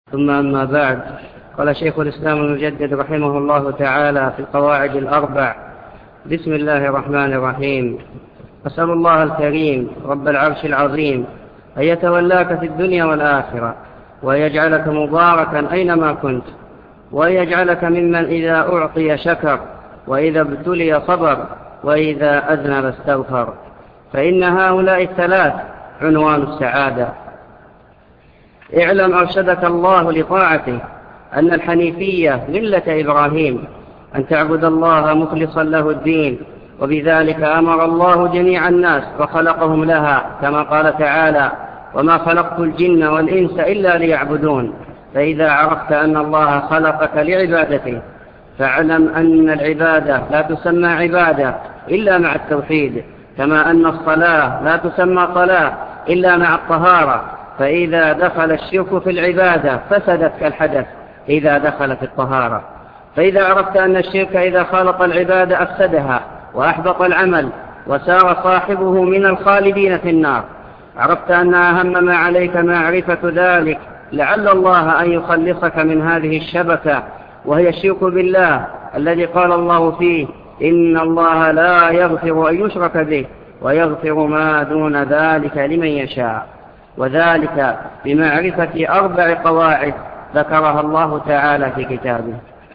ثم أما بعد، قال شيخ الإسلام المجدد رحمه الله تعالى في القواعد الأربع: بسم الله الرحمن الرحيم. أسأل الله الكريم رب العرش العظيم أن يتولاك في الدنيا والآخرة، ويجعلك مباركا أينما كنت، ويجعلك ممن إذا أعطي شكر، وإذا ابتلي صبر، وإذا أذنب استغفر، فإن هؤلاء الثلاث عنوان السعادة. اعلم أرشدك الله لطاعته أن الحنيفية ملة إبراهيم، أن تعبد الله مخلصا له الدين، وبذلك أمر الله جميع الناس وخلقهم لها، كما قال تعالى: وما خلقت الجن والإنس إلا ليعبدون. فإذا عرفت أن الله خلقك لعبادته، فاعلم أن العبادة لا تسمى عبادة إلا مع التوحيد، كما أن الصلاة لا تسمى صلاة إلا مع الطهارة. فإذا دخل الشرك في العبادة فسدت كالحدث إذا دخل في الطهارة. فإذا عرفت أن الشرك إذا خالط العبادة أفسدها وأحبط العمل، وسار صاحبه من الخالدين في النار، عرفت أن أهم ما عليك معرفة ذلك، لعل الله أن يخلصك من هذه الشبكة، وهي الشرك بالله الذي قال الله فيه: إن الله لا يغفر أن يشرك به ويغفر ما دون ذلك لمن يشاء. وذلك بمعرفة 4 قواعد ذكرها الله تعالى في كتابه.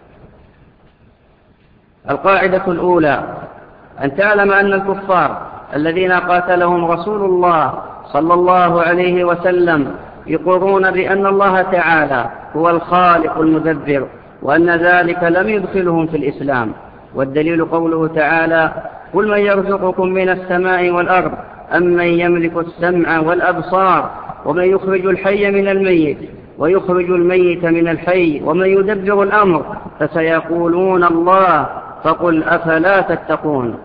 القاعدة الأولى: أن تعلم أن الكفار الذين قاتلهم رسول الله صلى الله عليه وسلم يقرون بأن الله تعالى هو الخالق المدبر، وأن ذلك لم يدخلهم في الإسلام. والدليل قوله تعالى: قل من يرزقكم من السماء والأرض أم من يملك السمع والأبصار ومن يخرج الحي من الميت ويخرج الميت من الحي ومن يدبر الأمر فسيقولون الله فقل أفلا تتقون.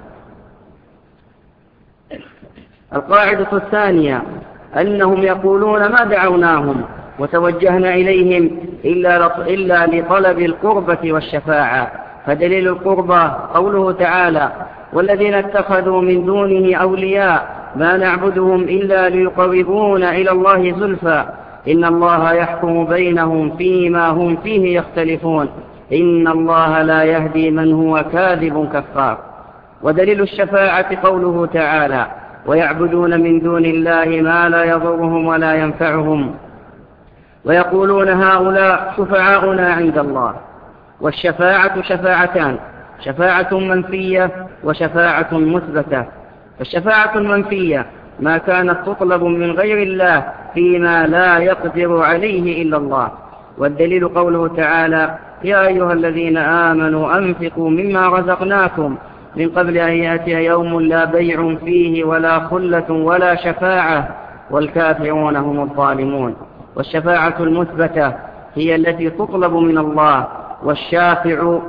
القاعدة الثانية: أنهم يقولون ما دعوناهم وتوجهنا إليهم إلا لطلب القربة والشفاعة. فدليل القربة قوله تعالى: والذين اتخذوا من دونه أولياء ما نعبدهم إلا ليقربونا إلى الله زلفى إن الله يحكم بينهم فيما هم فيه يختلفون إن الله لا يهدي من هو كاذب كفار. ودليل الشفاعة قوله تعالى: ويعبدون من دون الله ما لا يضرهم ولا ينفعهم ويقولون هؤلاء شفعاؤنا عند الله. والشفاعة شفاعتان: شفاعة منفية وشفاعة مثبتة. فالشفاعة المنفية ما كانت تطلب من غير الله فيما لا يقدر عليه إلا الله. والدليل قوله تعالى: يا أيها الذين آمنوا أنفقوا مما رزقناكم من قبل أن يأتي يوم لا بيع فيه ولا خلة ولا شفاعة والكافرون هم الظالمون. والشفاعة المثبتة هي التي تطلب من الله، والشافع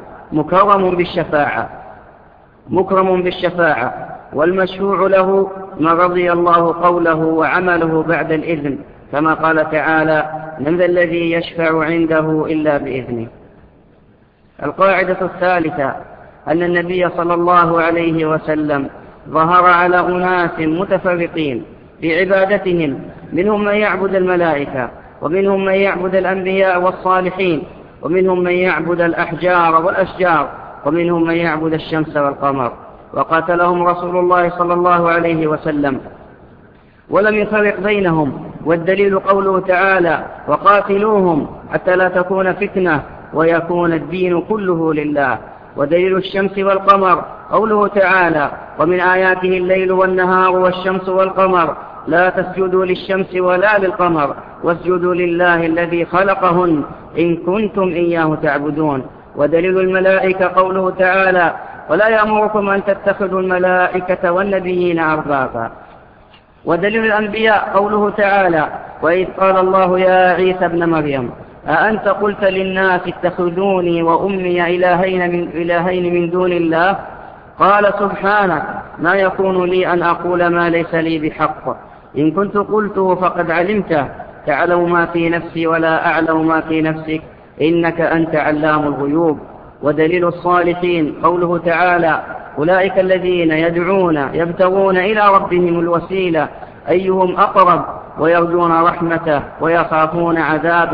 مكرم بالشفاعة، والمشفوع له من رضي الله قوله وعمله بعد الإذن، كما قال تعالى: من ذا الذي يشفع عنده إلا بإذنه. القاعدة الثالثة: أن النبي صلى الله عليه وسلم ظهر على أناس متفرقين في عبادتهم، منهم من يعبد الملائكة، ومنهم من يعبد الأنبياء والصالحين، ومنهم من يعبد الأحجار والأشجار، ومنهم من يعبد الشمس والقمر، وقاتلهم رسول الله صلى الله عليه وسلم ولم يفرق بينهم. والدليل قوله تعالى: وقاتلوهم حتى لا تكون فتنة ويكون الدين كله لله. ودليل الشمس والقمر قوله تعالى: ومن آياته الليل والنهار والشمس والقمر لا تسجدوا للشمس ولا للقمر واسجدوا لله الذي خلقهن إن كنتم إياه تعبدون. ودليل الملائكة قوله تعالى: ولا يأمركم أن تتخذوا الملائكة والنبيين أربابا. ودليل الأنبياء قوله تعالى: وإذ قال الله يا عيسى ابن مريم أأنت قلت للناس اتخذوني وأمي إلهين من دون الله؟ قال سبحانك ما يكون لي أن أقول ما ليس لي بحق، إن كنت قلته فقد علمته، تعلم ما في نفسي ولا أعلم ما في نفسك، إنك أنت علام الغيوب. ودليل الصالحين قوله تعالى: أولئك الذين يبتغون إلى ربهم الوسيلة أيهم أقرب ويرجون رحمته ويخافون عذابه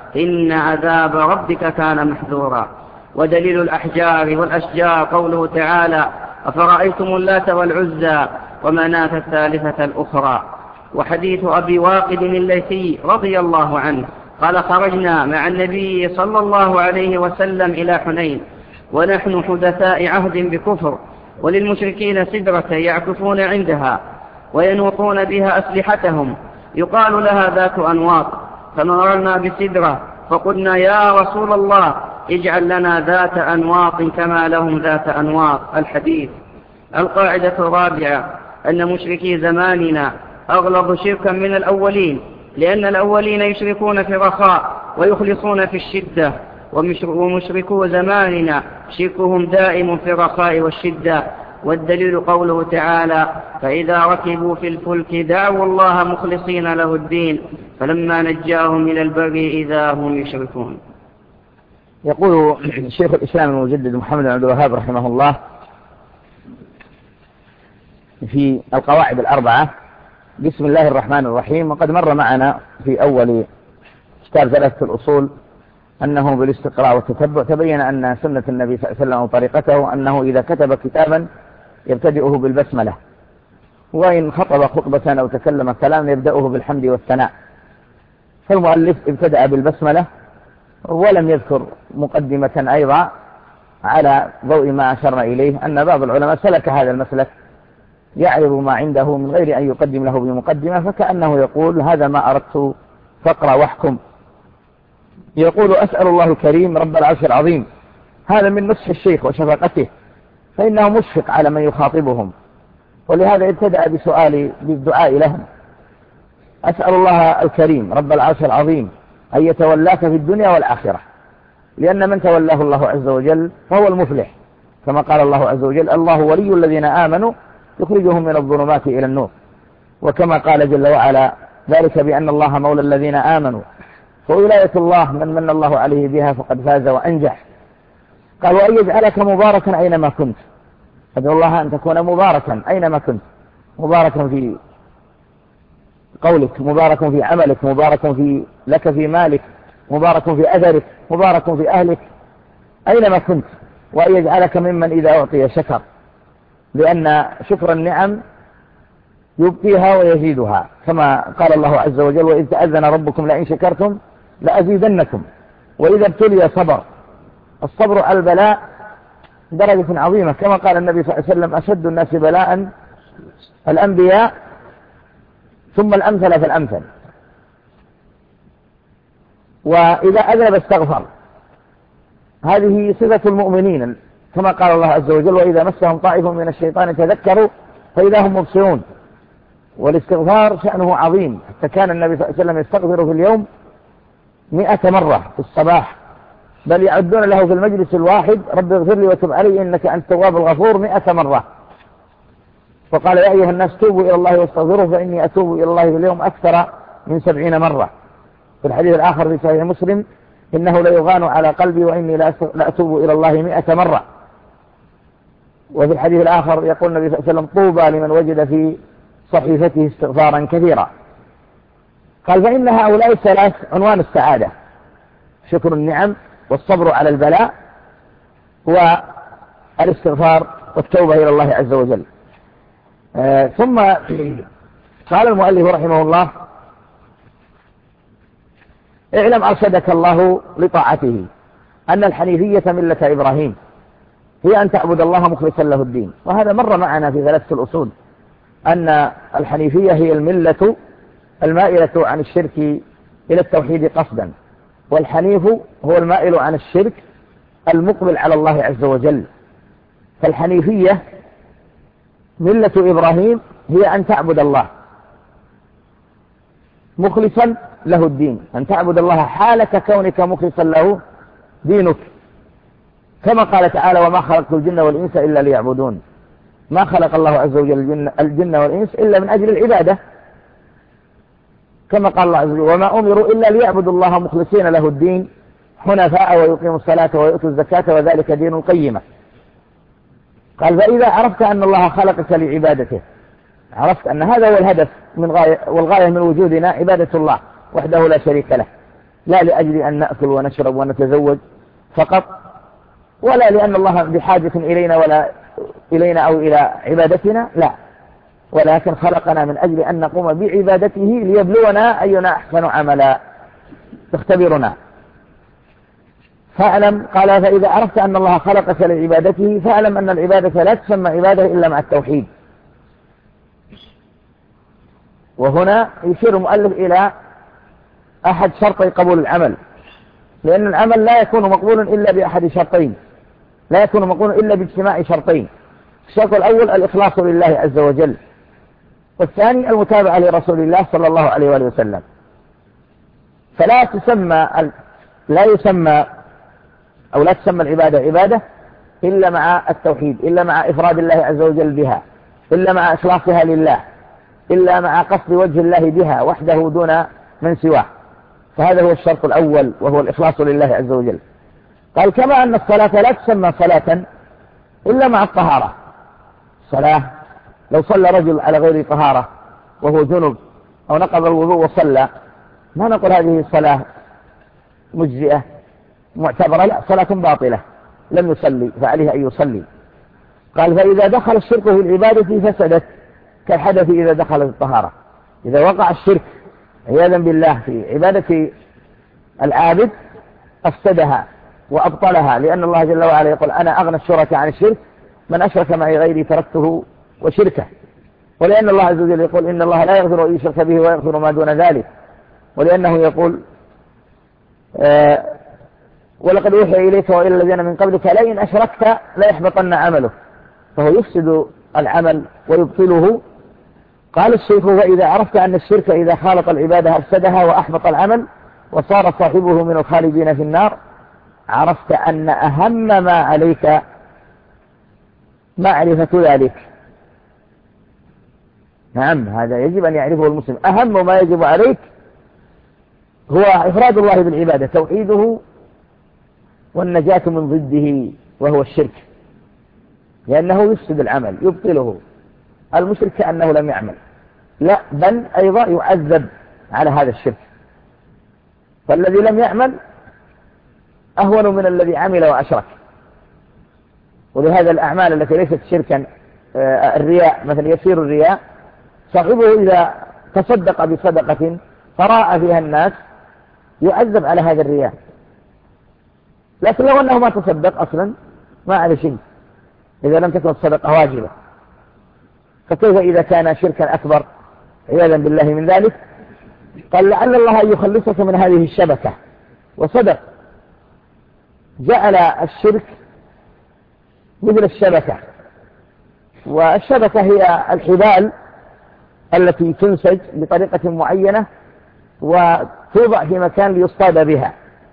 إن عذاب ربك كان محذورا. ودليل الأحجار والأشجار قوله تعالى أفرأيتم اللات والعزى ومناة الثالثة الأخرى. وحديث أبي واقد الليثي رضي الله عنه قال خرجنا مع النبي صلى الله عليه وسلم إلى حنين ونحن حدثاء عهد بكفر، وللمشركين سدرة يعكفون عندها وينوطون بها أسلحتهم يقال لها ذات أنواط، فمررنا بسدرة فقلنا يا رسول الله اجعل لنا ذات أنواط كما لهم ذات أنواط. الحديث. القاعدة الرابعة أن مشركي زماننا أغلظ شركا من الأولين، لأن الأولين يشركون في الرخاء ويخلصون في الشدة، ومشركو زماننا شركهم دائم في الرخاء والشدة. والدليل قوله تعالى فإذا ركبوا في الفلك دعوا الله مخلصين له الدين فلما نجاهم إلى البر إذا هم يشركون. يقول شيخ الإسلام المجدد محمد بن عبد الوهاب رحمه الله في القواعد الأربعة بسم الله الرحمن الرحيم. وقد مر معنا في أول كتاب ثلاثة الأصول أنه بالاستقراء والتتبع تبين أن سنة النبي صلى الله عليه وسلم وطريقته أنه إذا كتب كتابا يبتدئه بالبسملة، وإن خطب خطبة أو تكلم كلام يبدأه بالحمد والثناء. فالمؤلف ابتدأ بالبسملة ولم يذكر مقدمة أيضا، على ضوء ما أشرنا إليه أن بعض العلماء سلك هذا المسلك يعرض ما عنده من غير أن يقدم له بمقدمة، فكأنه يقول هذا ما أردت فاقرأ واحكم. يقول أسأل الله الكريم رب العرش العظيم، هذا من نصح الشيخ وشفقته، فإنه مشفق على من يخاطبهم، ولهذا ابتدأ بالدعاء لهم. أسأل الله الكريم رب العرش العظيم أن يتولاك في الدنيا والآخرة، لأن من تولاه الله عز وجل فهو المفلح، كما قال الله عز وجل الله ولي الذين آمنوا يخرجهم من الظلمات إلى النور، وكما قال جل وعلا ذلك بأن الله مولى الذين آمنوا، وولاية الله من من الله عليه بها فقد فاز وأنجح. قال وأن يجعلك مباركا أينما كنت، أدعو الله أن تكون مباركا أينما كنت، مباركا في قولك، مبارك في عملك، مبارك لك في مالك، مبارك في أثرك، مبارك في أهلك أينما كنت. وأن يجعلك ممن إذا أعطي شكر، لأن شكر النعم يبقيها ويزيدها، كما قال الله عز وجل وإذ تأذن ربكم لئن شكرتم لأزيدنكم وإذا ابتلي صبر. الصبر على البلاء درجة عظيمة، كما قال النبي صلى الله عليه وسلم أشد الناس بلاء الأنبياء ثم الأمثل فالأمثل. وإذا أذنب استغفر، هذه صفة المؤمنين، كما قال الله عز وجل وإذا مسهم طائف من الشيطان تذكروا فإذا هم مبصرون. والاستغفار شأنه عظيم، حتى كان النبي صلى الله عليه وسلم يستغفر في اليوم 100 مرة في الصباح، بل يعدون له في المجلس الواحد رب اغفر لي وتب علي إنك أنت التواب الغفور 100 مرة. فقال يا أيها الناس توبوا إلى الله واستغفروه فإني أتوب إلى الله في اليوم أكثر من 70 مرة. في الحديث الآخر في صحيح مسلم إنه ليغان على قلبي وإني لأتوب إلى الله 100 مرة. وفي الحديث الآخر يقول النبي صلى الله عليه وسلم طوبى لمن وجد في صحيفته استغفارا كثيرا. قال فإن هؤلاء الثلاث عنوان السعادة، شكر النعم والصبر على البلاء والاستغفار والتوبة إلى الله عز وجل. ثم قال المؤلف رحمه الله اعلم أرشدك الله لطاعته أن الحنيفية ملة إبراهيم هي أن تعبد الله مخلصا له الدين. وهذا مر معنا في ثلاثة الأصول أن الحنيفية هي الملة المائلة عن الشرك إلى التوحيد قصدا، والحنيف هو المائل عن الشرك المقبل على الله عز وجل. فالحنيفية ملة إبراهيم هي أن تعبد الله مخلصا له الدين، أن تعبد الله حالة كونك مخلصا له دينك، كما قال تعالى وما خلقت الجن والإنس إلا ليعبدون. ما خلق الله عز وجل الجن والإنس إلا من أجل العبادة، كما قال الله عز وجل وما أمروا إلا ليعبدوا الله مخلصين له الدين حنفاء ويقيموا الصلاة ويؤتوا الزكاة وذلك دين القيمة. قال فإذا عرفت أن الله خلقك لعبادته، عرفت أن هذا هو الهدف والغاية من وجودنا عبادة الله وحده لا شريك له، لا لأجل أن نأكل ونشرب ونتزوج فقط، ولا لأن الله بحاجة إلينا أو إلى عبادتنا، لا، ولكن خلقنا من أجل أن نقوم بعبادته ليبلونا أينا أحسن عملا، تختبرنا. فاعلم، قال فإذا عرفت أن الله خلقك لعبادته فاعلم أن العبادة لا تسمى عبادة إلا مع التوحيد. وهنا يشير المؤلف إلى أحد شرطي قبول العمل، لأن العمل لا يكون مقبول إلا بأحد شرطين، لا يكون مقبول إلا باجتماع شرطين. الشرط الأول الإخلاص لله عز وجل، والثاني المتابعة لرسول الله صلى الله عليه وآله وسلم. فلا تسمى العبادة عبادة إلا مع التوحيد، إلا مع إفراد الله عز وجل بها، إلا مع إخلاصها لله، إلا مع قصد وجه الله بها وحده دون من سواه. فهذا هو الشرط الأول، وهو الإخلاص لله عز وجل. قال كما أن الصلاة لا تسمى صلاة إلا مع الطهارة. صلاة لو صلى رجل على غير طهارة وهو جنب أو نقض الوضوء وصلى، ما نقول هذه الصلاة مجزئة معتبرة، لا، صلاة باطلة، لم يصلي فعليه أن يصلي. قال فإذا دخل الشرك في العبادة فسدت كالحدث إذا دخل في الطهارة. إذا وقع الشرك عياذا بالله في عبادة العابد أفسدها وأبطلها، لأن الله جل وعلا يقول أنا أغنى الشركاء عن الشرك، من أشرك معي غيري تركته وشركه. ولأن الله عز وجل يقول إن الله لا يغفر أن يشرك به ويغفر ما دون ذلك، ولأنه يقول ولقد أوحي إليك وإلى الذين من قبلك لئن أشركت ليحبطن عمله، فهو يفسد العمل ويبطله. قال الشيخ فإذا عرفت أن الشرك إذا خالط العبادة أفسدها وأحبط العمل وصار صاحبه من الخالدين في النار، عرفت أن أهم ما عليك معرفة ذلك. نعم، هذا يجب أن يعرفه المسلم. أهم ما يجب عليك هو إفراد الله بالعبادة، توحيده، والنجاة من ضده وهو الشرك، لأنه يفسد العمل يبطله. المشرك كأنه لم يعمل، لا، بل أيضا يعذب على هذا الشرك. فالذي لم يعمل أهون من الذي عمل وأشرك. ولهذا الأعمال التي ليست شركا، الرياء مثلا، يسير الرياء صاحبه إذا تصدق بصدقة فراء فيها الناس يعذب على هذا الرياء، لكن لو أنه ما تصدق أصلا ما عليه شيء إذا لم تكن الصدقة واجبة. فكيف إذا كان شركا أكبر عياذا بالله من ذلك؟ قال لعل الله أن يخلصك من هذه الشبكة، وصدق، جعل الشرك مثل الشبكة. والشبكة هي الحبال التي تنسج بطريقة معينة وتوضع في مكان ليصطاد بها،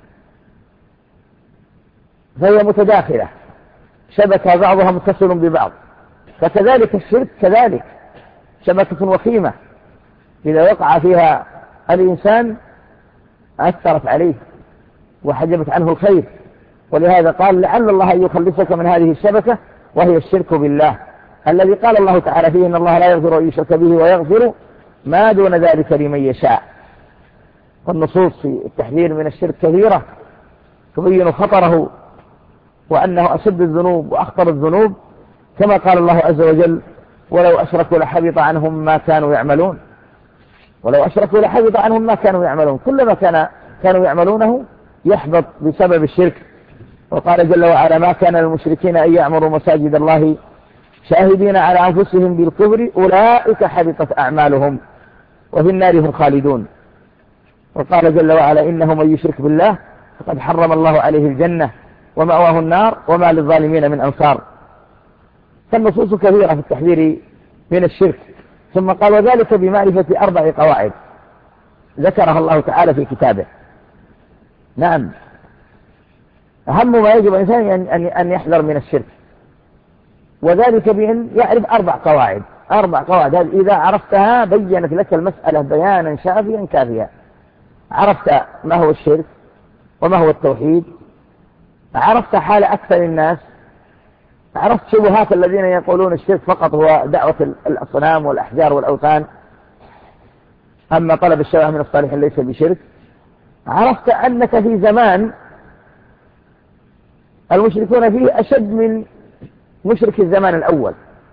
فهي متداخلة، شبكة بعضها متصل ببعض. فكذلك الشرك كذلك شبكة وخيمة، إذا وقع فيها الإنسان أثرت عليه وحجبت عنه الخير. ولهذا قال لعل الله أن يخلصك من هذه الشبكة، وهي الشرك بالله، الذي قال الله تعالى فيه إن الله لا يغفر أن يشرك به ويغفر ما دون ذلك لمن يشاء. والنصوص في التحذير من الشرك كثيرة تبين خطره وأنه أشد الذنوب وأخطر الذنوب، كما قال الله عز وجل ولو أشركوا لحبط عنهم ما كانوا يعملون. ولو أشركوا لحبط عنهم ما كانوا يعملون، كل ما كانوا يعملونه يحبط بسبب الشرك. وقال جل وعلا ما كان للمشركين أن يعمروا مساجد الله شاهدين على أنفسهم بالكفر أولئك حبطت أعمالهم وفي النار هم خالدون. وقال جل وعلا إنه من يشرك بالله فقد حرم الله عليه الجنة ومأواه النار وما للظالمين من أنصار. فالنصوص كثيرة في التحذير من الشرك. ثم قال وذلك بمعرفة 4 قواعد ذكرها الله تعالى في كتابه. نعم، أهم ما يجب الإنسان أن يحذر من الشرك، وذلك بأن يعرف 4 قواعد. 4 قواعد هذه إذا عرفتها بينت لك المسألة بيانا شافيا كافيا. عرفت ما هو الشرك وما هو التوحيد، عرفت حال أكثر الناس، عرفت شبهات الذين يقولون الشرك فقط هو دعوة الأصنام والأحجار والأوثان، أما طلب الشبه من الصالحين ليس بشرك. عرفت أنك في زمان المشركون فيه أشد من مشرك الزمان الأول،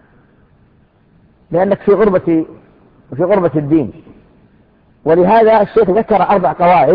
لأنك في غربة الدين. ولهذا الشيخ ذكر 4 قواعد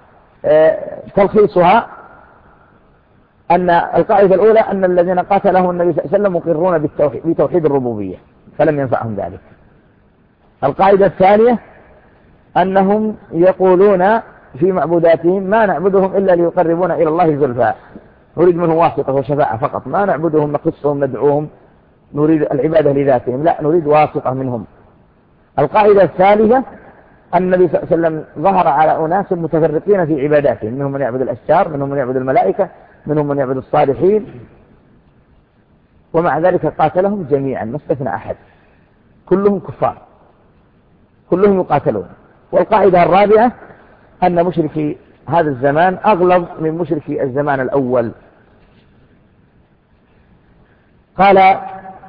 تلخيصها أن القاعدة الأولى أن الذين قاتلهم النبي صلى الله عليه وسلم مقرون بتوحيد الربوبية فلم ينفعهم ذلك. القاعدة الثانية أنهم يقولون في معبوداتهم ما نعبدهم إلا ليقربونا إلى الله زلفى، نريد منه واسطة وشفاعة فقط، ما نعبدهم نقصهم ندعوهم نريد العبادة لذاتهم، لا نريد واسطة منهم. القاعدة الثالثة أن النبي صلى الله عليه وسلم ظهر على أناس متفرقين في عباداتهم، منهم من يعبد الأشجار، منهم من يعبد الملائكة، منهم من يعبد الصالحين، ومع ذلك قاتلهم جميعا ما استثنى أحد، كلهم كفار كلهم يقاتلون. والقاعدة الرابعة أن مشركي هذا الزمان أغلظ من مشركي الزمان الأول. قال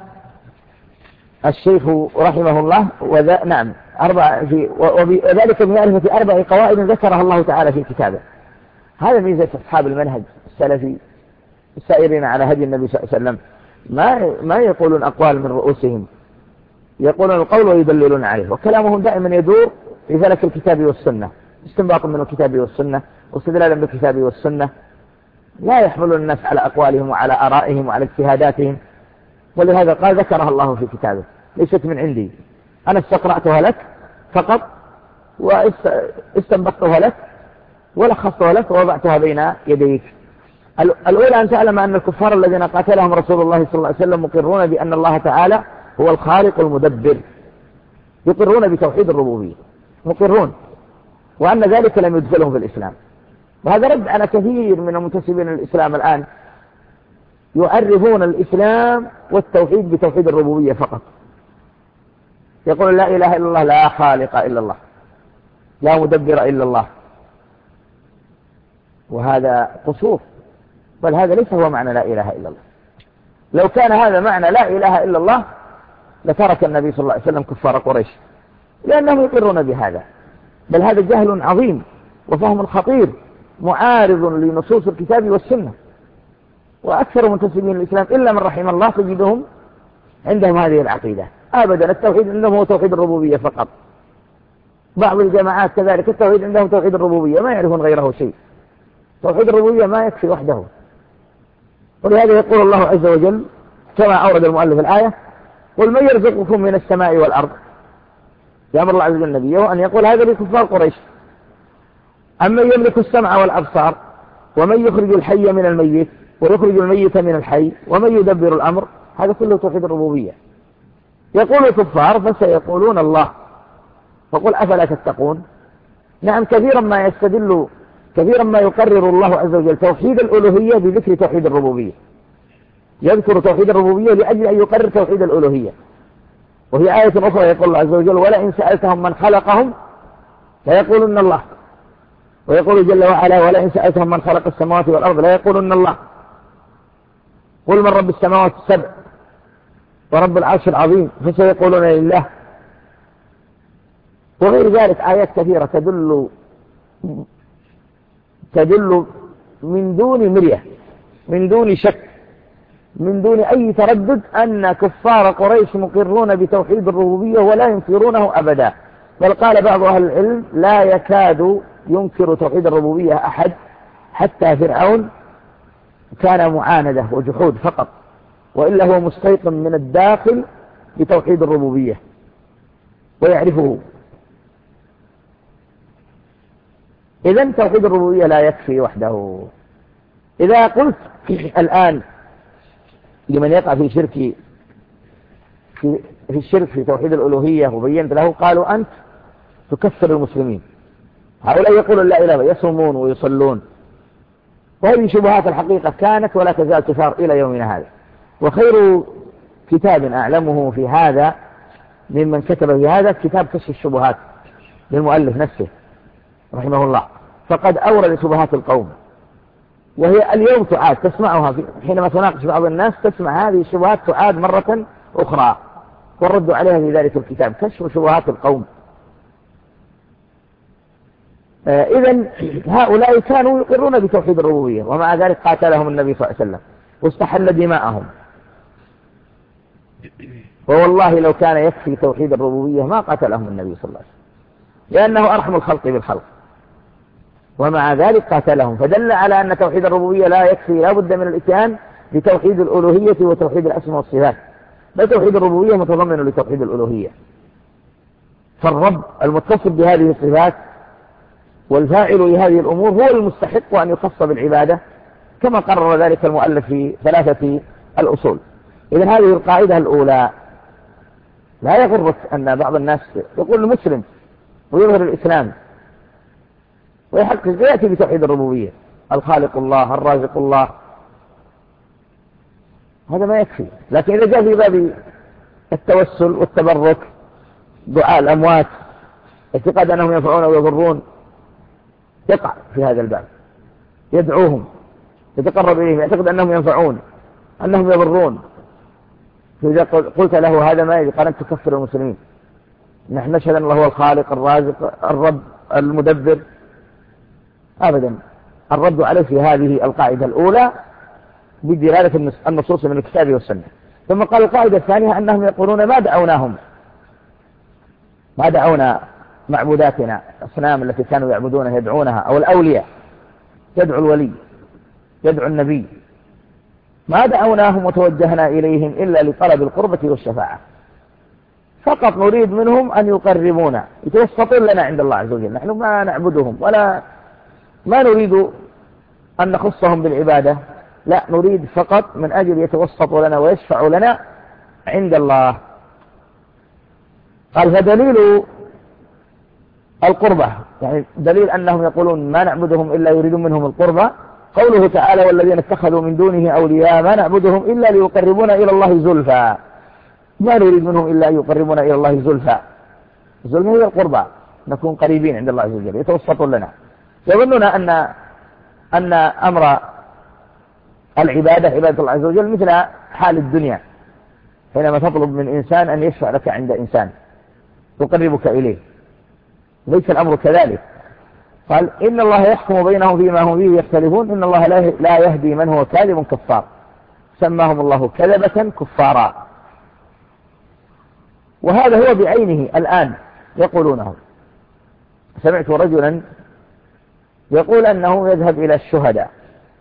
الشيخ رحمه الله نعم وذلك من معرفة 4 قواعد ذكرها الله تعالى في كتابه. هذا ميزة أصحاب المنهج السلفي السائرين على هدي النبي صلى الله عليه وسلم، ما يقولون أقوال من رؤوسهم، يقولون القول ويدللون عليه، وكلامهم دائما يدور في فلك الكتاب والسنة، استنباط من الكتاب والسنة واستدلالا بالكتاب والسنة، لا يحملون الناس على أقوالهم وعلى آرائهم وعلى اجتهاداتهم. ولهذا قال ذكرها الله في كتابه ليست من عندي، أنا استقرأتها لك فقط واستنبطتها لك ولخصتها لك ووضعتها بين يديك. الأولى أن تعلم أن الكفار الذين قاتلهم رسول الله صلى الله عليه وسلم مقرون بأن الله تعالى هو الخالق المدبر، يقرون بتوحيد الربوبية مقرون، وأن ذلك لم يدخلهم في الإسلام. وهذا رد على كثير من المنتسبين للإسلام الآن يعرفون الإسلام والتوحيد بتوحيد الربوبية فقط، يقول لا إله إلا الله، لا خالق إلا الله، لا مدبر إلا الله، وهذا قصور، بل هذا ليس هو معنى لا إله إلا الله. لو كان هذا معنى لا إله إلا الله لترك النبي صلى الله عليه وسلم كفار قريش، لأنهم يقرون بهذا، بل هذا جهل عظيم وفهم خطير معارض لنصوص الكتاب والسنة. وأكثر منتسبين الإسلام إلا من رحم الله تجدهم عندهم هذه العقيدة أبدا، التوحيد عندهم هو توحيد الربوبية فقط. بعض الجماعات كذلك التوحيد عندهم توحيد الربوبية، ما يعرفون غيره شيء، توحيد الربوبية ما يكفي وحده. ولهذا يقول الله عز وجل كما أورد المؤلف الآية: قل من يرزقكم من السماء والأرض، يأمر الله عز وجل نبيه أن يقول هذا لكفار قريش: أمن يملك السمع والأبصار ومن يخرج الحي من الميت ويخرج الميت من الحي ومن يدبر الأمر. هذا كله توحيد الربوبية. يقول الكفار فسيقولون الله، فقل أفلا تتقون. نعم، كثيرا ما يقرر الله عز وجل توحيد الألوهية بذكر توحيد الربوبية، يذكر توحيد الربوبية لأجل أن يقرر توحيد الألوهية. وفي آية أخرى يقول الله عز وجل: ولئن سألتهم من خلقهم ليقولن الله. ويقول جل وعلا: ولئن سألتهم من خلق السماوات والأرض ليقولن الله. قل من رب السماوات السبع ورب العرش العظيم فسيقولون لله. وغير ذلك آيات كثيرة تدل من دون مرية، من دون شك، من دون أي تردد أن كفار قريش مقرون بتوحيد الربوبية ولا ينكرونه أبدا. بل قال بعض أهل العلم: لا يكاد ينكر توحيد الربوبية أحد، حتى فرعون كان معاندة وجحود فقط، وإلا هو مستيقن من الداخل بتوحيد الربوبية ويعرفه. إذن توحيد الربوبية لا يكفي وحده. إذا قلت الآن لمن يقع في الشرك في توحيد الألوهية وبينت له، قالوا أنت تكفر المسلمين. هؤلاء يقولون لا إله، يصومون ويصلون، وهذه شبهات الحقيقة كانت ولا تزال تثار إلى يومنا هذا. وخير كتاب أعلمه في هذا ممن كتب في هذا كتاب كشف الشبهات للمؤلف نفسه رحمه الله، فقد أورد شبهات القوم، وهي اليوم تعاد تسمعها حينما تناقش بعض الناس، تسمع هذه الشبهات تعاد مرة أخرى، والرد عليها في ذلك الكتاب كشف شبهات القوم. إذن هؤلاء كانوا يقرون بتوحيد الربوبية، ومع ذلك قاتلهم النبي صلى الله عليه وسلم واستحل دماءهم. ووالله لو كان يكفي توحيد الربوبية ما قاتلهم النبي صلى الله عليه وسلم، لأنه أرحم الخلق بالخلق، ومع ذلك قاتلهم. فدل على أن توحيد الربوبية لا يكفي، لا بد من الاتيان بتوحيد الألوهية وتوحيد الأسماء والصفات. بل توحيد الربوبية متضمن لتوحيد الألوهية، فالرب المتصف بهذه الصفات والفاعل لهذه الأمور هو المستحق أن يخص بالعبادة، كما قرر ذلك المؤلف في 3 الأصول. إذن هذه القاعدة الأولى. لا يغرك أن بعض الناس يقول المسلم ويظهر الإسلام ويحقق يأتي بتوحيد الربوبية، الخالق الله، الرازق الله، هذا ما يكفي. لكن إذا جاء في باب التوسل والتبرك، دعاء الأموات، اعتقاد أنهم ينفعون ويضرون، يقع في هذا الباب، يدعوهم، يتقرب إليهم، يعتقد أنهم ينفعون، أنهم يضرون. فإذا قلت له هذا ما يجب، قال أنت تكفر المسلمين، نحن نشهد أن الله هو الخالق الرازق الرب المدبر. أبدا. الرد عليه في هذه القاعدة الأولى بدلالة النصوص من الكتاب والسنة. ثم قال القاعدة الثانية أنهم يقولون ما دعونا معبوداتنا، الأصنام التي كانوا يعبدونها يدعونها، أو الأولياء، يدعو الولي، يدعو النبي، ما دعوناهم وتوجهنا إليهم إلا لطلب القربة والشفاعة، فقط نريد منهم أن يقربونا، يتوسطون لنا عند الله عز وجل. نحن ما نعبدهم ولا ما نريد أن نخصهم بالعبادة، لا، نريد فقط من أجل يتوسطوا لنا ويشفعوا لنا عند الله. قال فدليل القربة، يعني دليل أنهم يقولون ما نعبدهم إلا يريدون منهم القربة، قوله تعالى والذين اتخذوا من دونه أولياء ما نعبدهم إلا ليقربونا إلى الله زلفى، ما نريد منهم إلا يقربونا إلى الله زلفى. الزلفى هي القربة، نكون قريبين عند الله عز وجل، يتوسطون لنا. يظنون أن أمر العبادة عبادة الله عز وجل مثل حال الدنيا، حينما تطلب من إنسان أن يشفع لك عند إنسان يقربك إليه، ليس الأمر كذلك. قال إن الله يحكم بينهم فيما هم فيه يختلفون، إن الله لا يهدي من هو كاذب كفار، سماهم الله كذبة كفارا. وهذا هو بعينه الآن يقولونه. سمعت رجلا يقول أنه يذهب إلى الشهداء،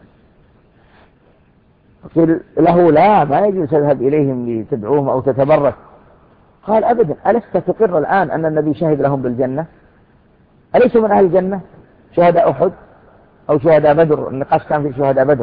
قيل له لا، ما يجوز تذهب إليهم لتدعوهم أو تتبرك. قال أبدا، ألست تقر الآن أن النبي شهد لهم بالجنة؟ أليسوا من أهل الجنة شهداء أحد أو شهداء بدر؟ النقاش كان في شهداء بدر.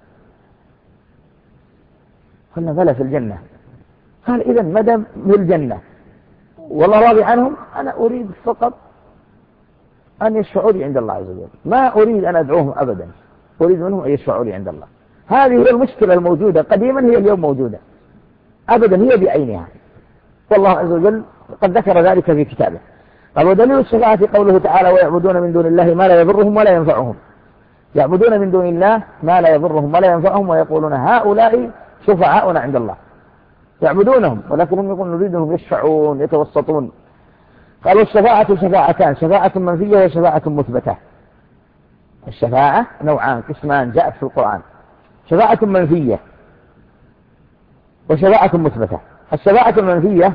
قلنا بلى في الجنة. قال إذا مدام في الجنة والله راضي عنهم، أنا أريد فقط أن يشفعوا لي عند الله عز وجل، ما أريد أن أدعوهم أبدا، أريد منهم أن يشفعوا لي عند الله. هذه هي المشكلة الموجودة قديما، هي اليوم موجودة أبدا، هي بعينها، والله عز وجل قد ذكر ذلك في كتابه. قال ودليل الشفاعة قوله تعالى ويعبدون من دون الله ما لا يضرهم ولا ينفعهم، يعبدون من دون الله ما لا يضرهم ولا ينفعهم، ويقولون هؤلاء شفعاؤنا عند الله، يعبدونهم ولكنهم يقولون نريدهم يشفعون يتوسطون. قالوا الشفاعة شفاعتان، شفاعة منفية وشفاعة مثبتة. الشفاعة نوعان قسمان جاءت في القرآن، شفاعة منفية وشفاعة مثبتة. الشفاعة المنفية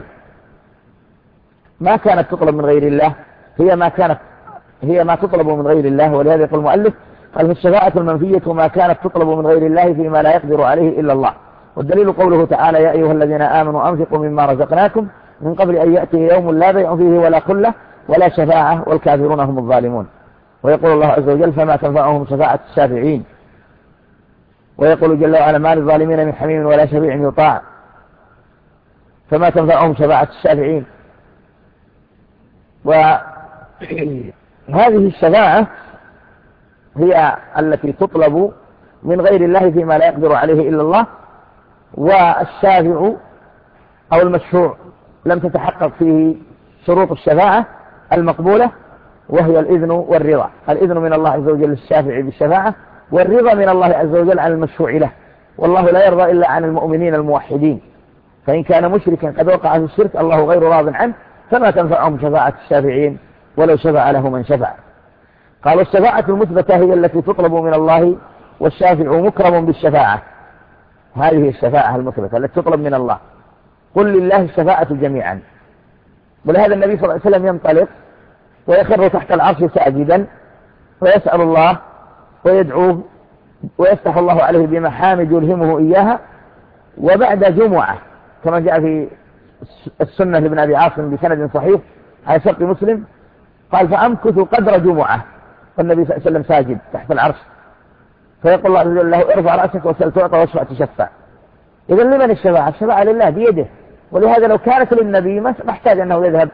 ما كانت تطلب من غير الله، هي ما تطلب من غير الله، ولهذا يقول المؤلف قال في الشفاعة المنفية ما كانت تطلب من غير الله فيما لا يقدر عليه إلا الله. والدليل قوله تعالى يا أيها الذين آمنوا أنفقوا مما رزقناكم من قبل أن يأتي يوم لا بيع فيه ولا خلة ولا شفاعة والكافرون هم الظالمون. ويقول الله عز وجل فما تنفعهم شفاعة الشافعين. ويقول جل وعلا ما للظالمين من حميم ولا شفيع يطاع، فما تنفعهم شفاعة الشافعين. وهذه الشفاعة هي التي تطلب من غير الله فيما لا يقدر عليه إلا الله. والشافع أو المشفوع لم تتحقق فيه شروط الشفاعة المقبولة، وهي الإذن والرضا. الإذن من الله عز وجل للشافع بالشفاعة، والرضا من الله عز وجل عن المشفوع له. والله لا يرضى إلا عن المؤمنين الموحدين، فإن كان مشركا قد وقع في الشرك الله غير راض عنه، فما تنفعهم شفاعة الشافعين ولو شفع له من شفع. قال والشفاعة المثبتة هي التي تطلب من الله والشافع مكرم بالشفاعة. هذه الشفاعة المثبتة التي تطلب من الله. قل لله الشفاعة جميعا. ولهذا النبي صلى الله عليه وسلم ينطلق ويخر تحت العرش ساجدا ويسأل الله ويدعوه ويفتح الله عليه بمحامد يلهمه إياها. وبعد جمعة كما جاء في السنة لابن أبي عاصم بسند صحيح على شرط مسلم قال فأمكث قدر جمعة والنبي صلى الله عليه وسلم ساجد تحت العرش فيقول الله عز وجل له ارفع رأسك وسل تعطى واشفع تشفع. إذن لمن الشفاعة؟ الشفاعة لله بيده. ولهذا لو كانت للنبي ما احتاج أنه يذهب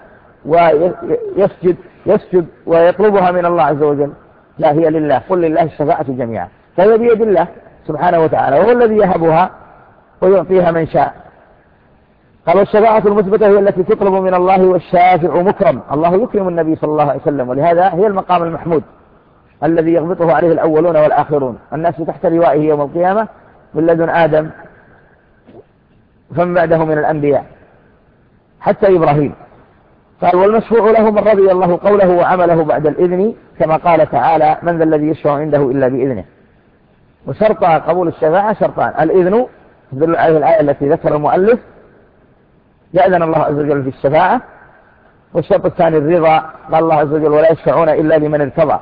ويسجد ويطلبها من الله عز وجل. لا، هي لله. قل لله الشفاعة جميعا. فهي بيد الله سبحانه وتعالى وهو الذي يهبها ويعطيها من شاء. قال والشفاعة المثبتة هي التي تطلب من الله والشافع مكرم. الله يكرم النبي صلى الله عليه وسلم ولهذا هي المقام المحمود الذي يغبطه عليه الأولون والآخرون. الناس تحت لوائه يوم القيامة من لدن آدم فمن بعده من الأنبياء حتى إبراهيم. قال والمشفوع له من رضي الله قوله وعمله بعد الإذن كما قال تعالى من ذا الذي يشفع عنده إلا بإذنه. وشرط قبول الشفاعة شرطان: الإذن تدل عليه الآية التي ذكر المؤلف يأذن الله عز وجل في الشفاعة. والشرط الثاني الرضا، قال الله عز وجل ولا يشفعون إلا لمن ارتضى.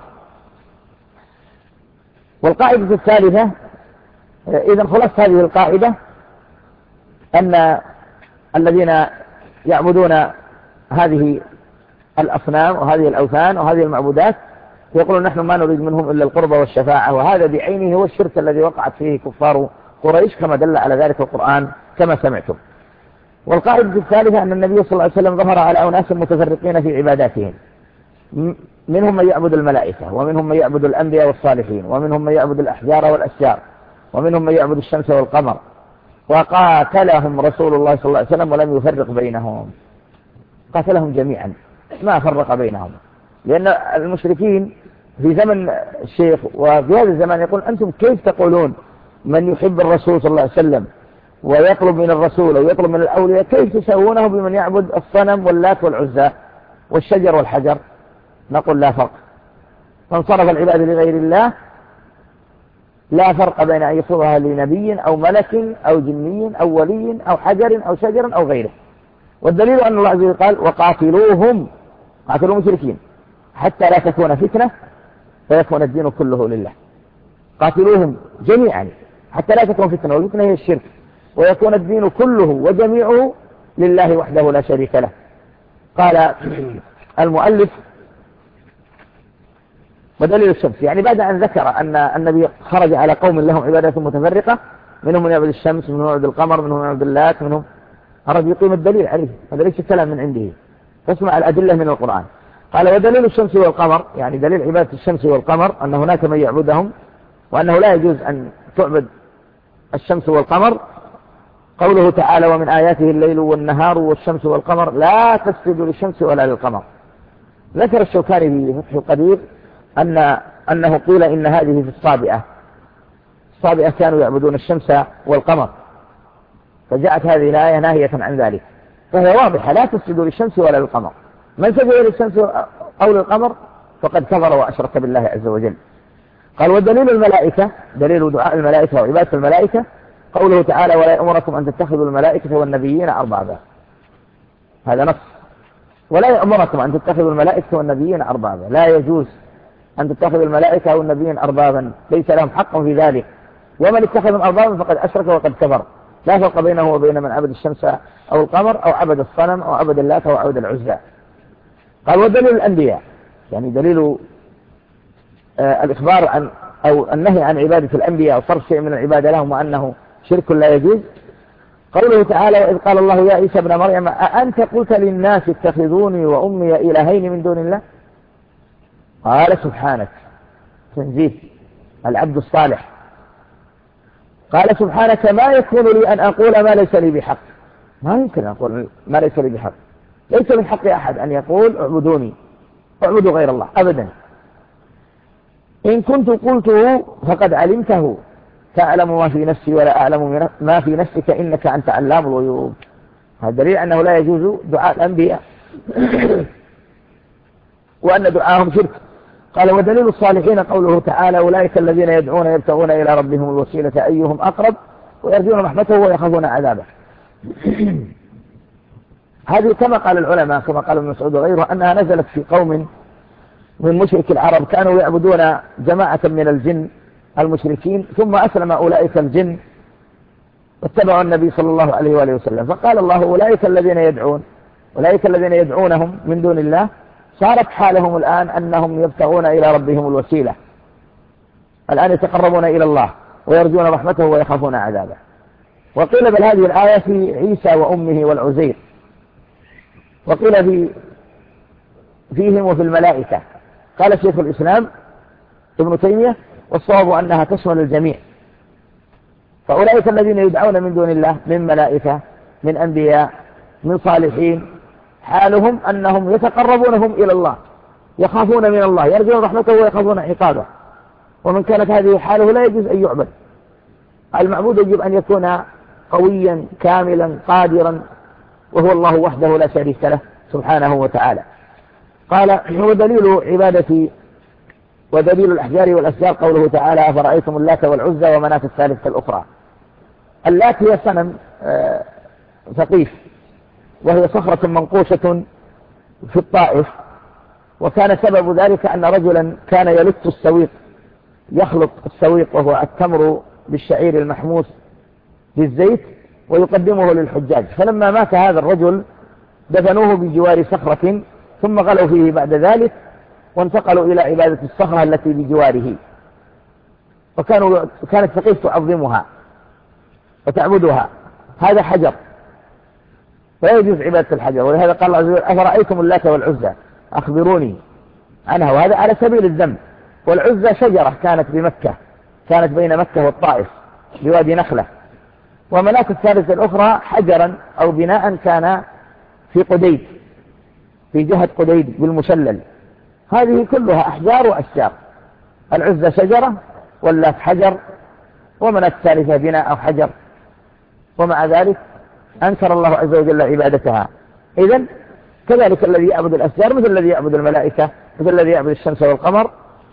والقاعدة الثالثة إذن خلاص هذه القاعدة أن الذين يعبدون هذه الأصنام وهذه الأوثان وهذه المعبودات يقولون نحن ما نريد منهم إلا القرب والشفاعة، وهذا بعينه هو الشرك الذي وقعت فيه كفار قريش كما دل على ذلك القرآن كما سمعتم. والقاعدة الثالثة أن النبي صلى الله عليه وسلم ظهر على أناس متفرقين في عباداتهم، منهم من يعبد الملائكة ومنهم من يعبد الأنبياء والصالحين ومنهم من يعبد الأحجار والأشجار ومنهم من يعبد الشمس والقمر، وقاتلهم رسول الله صلى الله عليه وسلم ولم يفرق بينهم، قاتلهم جميعا ما فرق بينهم. لأن المشركين في زمن الشيخ وفي هذا الزمان يقول أنتم كيف تقولون من يحب الرسول صلى الله عليه وسلم ويطلب من الرسول ويطلب من الأولياء كيف تسوونه بمن يعبد الصنم واللات والعزى والشجر والحجر؟ نقول لا فرق. فانصرف العباد لغير الله لا فرق بين أن يصرفها لنبي أو ملك أو جني أو ولي أو حجر أو شجر أو غيره. والدليل أن الله عز وجل قال وقاتلوهم، قاتلوا المشركين حتى لا تكون فتنة فيكون الدين كله لله. قاتلوهم جميعا حتى لا تكون فتنة، والفتنة هي الشرك، ويكون الدين كله وجميعه لله وحده لا شريك له. قال المؤلف ودليل الشمس، يعني بعد أن ذكر أن النبي خرج على قوم لهم عبادات متفرقة، منهم من يعبد الشمس، منهم من يعبد القمر، منهم من يعبد اللات، منهم أراد يقيم الدليل عليه. هذا ليس كلام من عنده، فاسمع الأدلة من القرآن. قال ودليل الشمس والقمر، يعني دليل عبادة الشمس والقمر أن هناك من يعبدهم وأنه لا يجوز أن تعبد الشمس والقمر. قوله تعالى ومن آياته الليل والنهار والشمس والقمر لا تسجدوا للشمس ولا للقمر. ذكر الشوكاني في فتح القدير أنه قيل إن هذه في الصابئة كانوا يعبدون الشمس والقمر، فجاءت هذه الآية ناهية عن ذلك، فهي واضحة لا تسجدوا للشمس ولا للقمر. من سجد للشمس أو للقمر فقد كفر وأشرك بالله عز وجل. قال ودليل الملائكة، دليل دعاء الملائكة وعبادة الملائكة قوله تعالى ولا يأمركم أن تتخذوا الملائكة والنبيين أربابا. هذا نص. ولا يأمركم أن تتخذوا الملائكة والنبيين أربابا، لا يجوز أن تتخذوا الملائكة أو النبيين أربابا، ليس لهم حق في ذلك. ومن اتخذهم أربابا فقد أشرك وقد كفر. لا فرق بينه وبين من عبد الشمس أو القمر أو عبد الصنم أو عبد اللات أو عبد العزى. قال ودليل الأنبياء، يعني دليل الإخبار عن أو النهي عن عبادة الأنبياء وصرف شيء من العبادة لهم وأنه شرك لا يجوز. قوله تعالى وإذ قال الله يا عيسى ابن مريم أأنت قلت للناس اتخذوني وأمي إلهين من دون الله؟ قال سبحانك، تنزيه العبد الصالح. قال سبحانك ما يكون لي أن أقول ما ليس لي بحق. ما يمكن أن أقول ما ليس لي بحق، ليس من حق أحد أن يقول اعبدوني اعبدوا غير الله أبدا. إن كنت قلته فقد علمته تعلم ما في نفسي ولا أعلم ما في نفسك إنك أنت علام الغيوب. هذا دليل أنه لا يجوز دعاء الأنبياء وأن دعاهم شرك. قال ودليل الصالحين قوله تعالى أولئك الذين يدعون يبتغون إلى ربهم الوسيلة أيهم أقرب ويرجون رحمته ويخافون عذابه. هذه كما قال العلماء كما قال ابن مسعود وغيره أنها نزلت في قوم من مشرك العرب كانوا يعبدون جماعة من الجن المشركين، ثم أسلم أولئك الجن واتبعوا النبي صلى الله عليه وآله وسلم، فقال الله أولئك الذين يدعونهم من دون الله صارت حالهم الآن أنهم يبتغون إلى ربهم الوسيلة، الآن يتقربون إلى الله ويرجون رحمته ويخافون عذابه. وقيل بل هذه الآية في عيسى وأمه والعزير، وقيل فيهم وفي الملائكة. قال شيخ الإسلام ابن تيمية والصواب أنها تشمل الجميع، فأولئك الذين يدعون من دون الله من ملائكة من أنبياء من صالحين حالهم أنهم يتقربونهم إلى الله، يخافون من الله، يرجون رحمته ويخافون عقابه. ومن كانت هذه حاله لا يجوز أن يعبد. المعبود يجب أن يكون قويا كاملا قادرا، وهو الله وحده لا شريك له سبحانه وتعالى. قال هو دليل عبادة ودليل الأحجار والأشجار قوله تعالى أفرأيتم اللات والعزى ومناة الثالثة الأخرى. اللات هي صنم ثقيف، وهي صخرة منقوشة في الطائف، وكان سبب ذلك أن رجلا كان يلت السويق، يخلط السويق وهو التمر بالشعير المحموس بالزيت ويقدمه للحجاج، فلما مات هذا الرجل دفنوه بجوار صخرة ثم غلوا فيه بعد ذلك وانتقلوا إلى عبادة الصخرة التي بجواره، كانت ثقيف تعظمها وتعبدها. هذا حجر ولا يجوز عبادة الحجر، ولهذا قال الله عز وجل أفرأيتم اللات والعزى أخبروني عنها، وهذا على سبيل الذم. والعزى شجرة كانت بمكة، كانت بين مكة والطائف بوادي نخلة. ومناة الثالثة الأخرى حجرا أو بناء كان في قديد، في جهة قديد بالمشلل. هذه كلها أحجار وأشجار، العزى شجرة واللات حجر ومناة الثالثة بناء أو حجر، ومع ذلك أنكر الله عز وجل عبادتها. إذن كذلك الذي يعبد الأشجار مثل الذي يعبد الملائكة مثل الذي يعبد الشمس والقمر.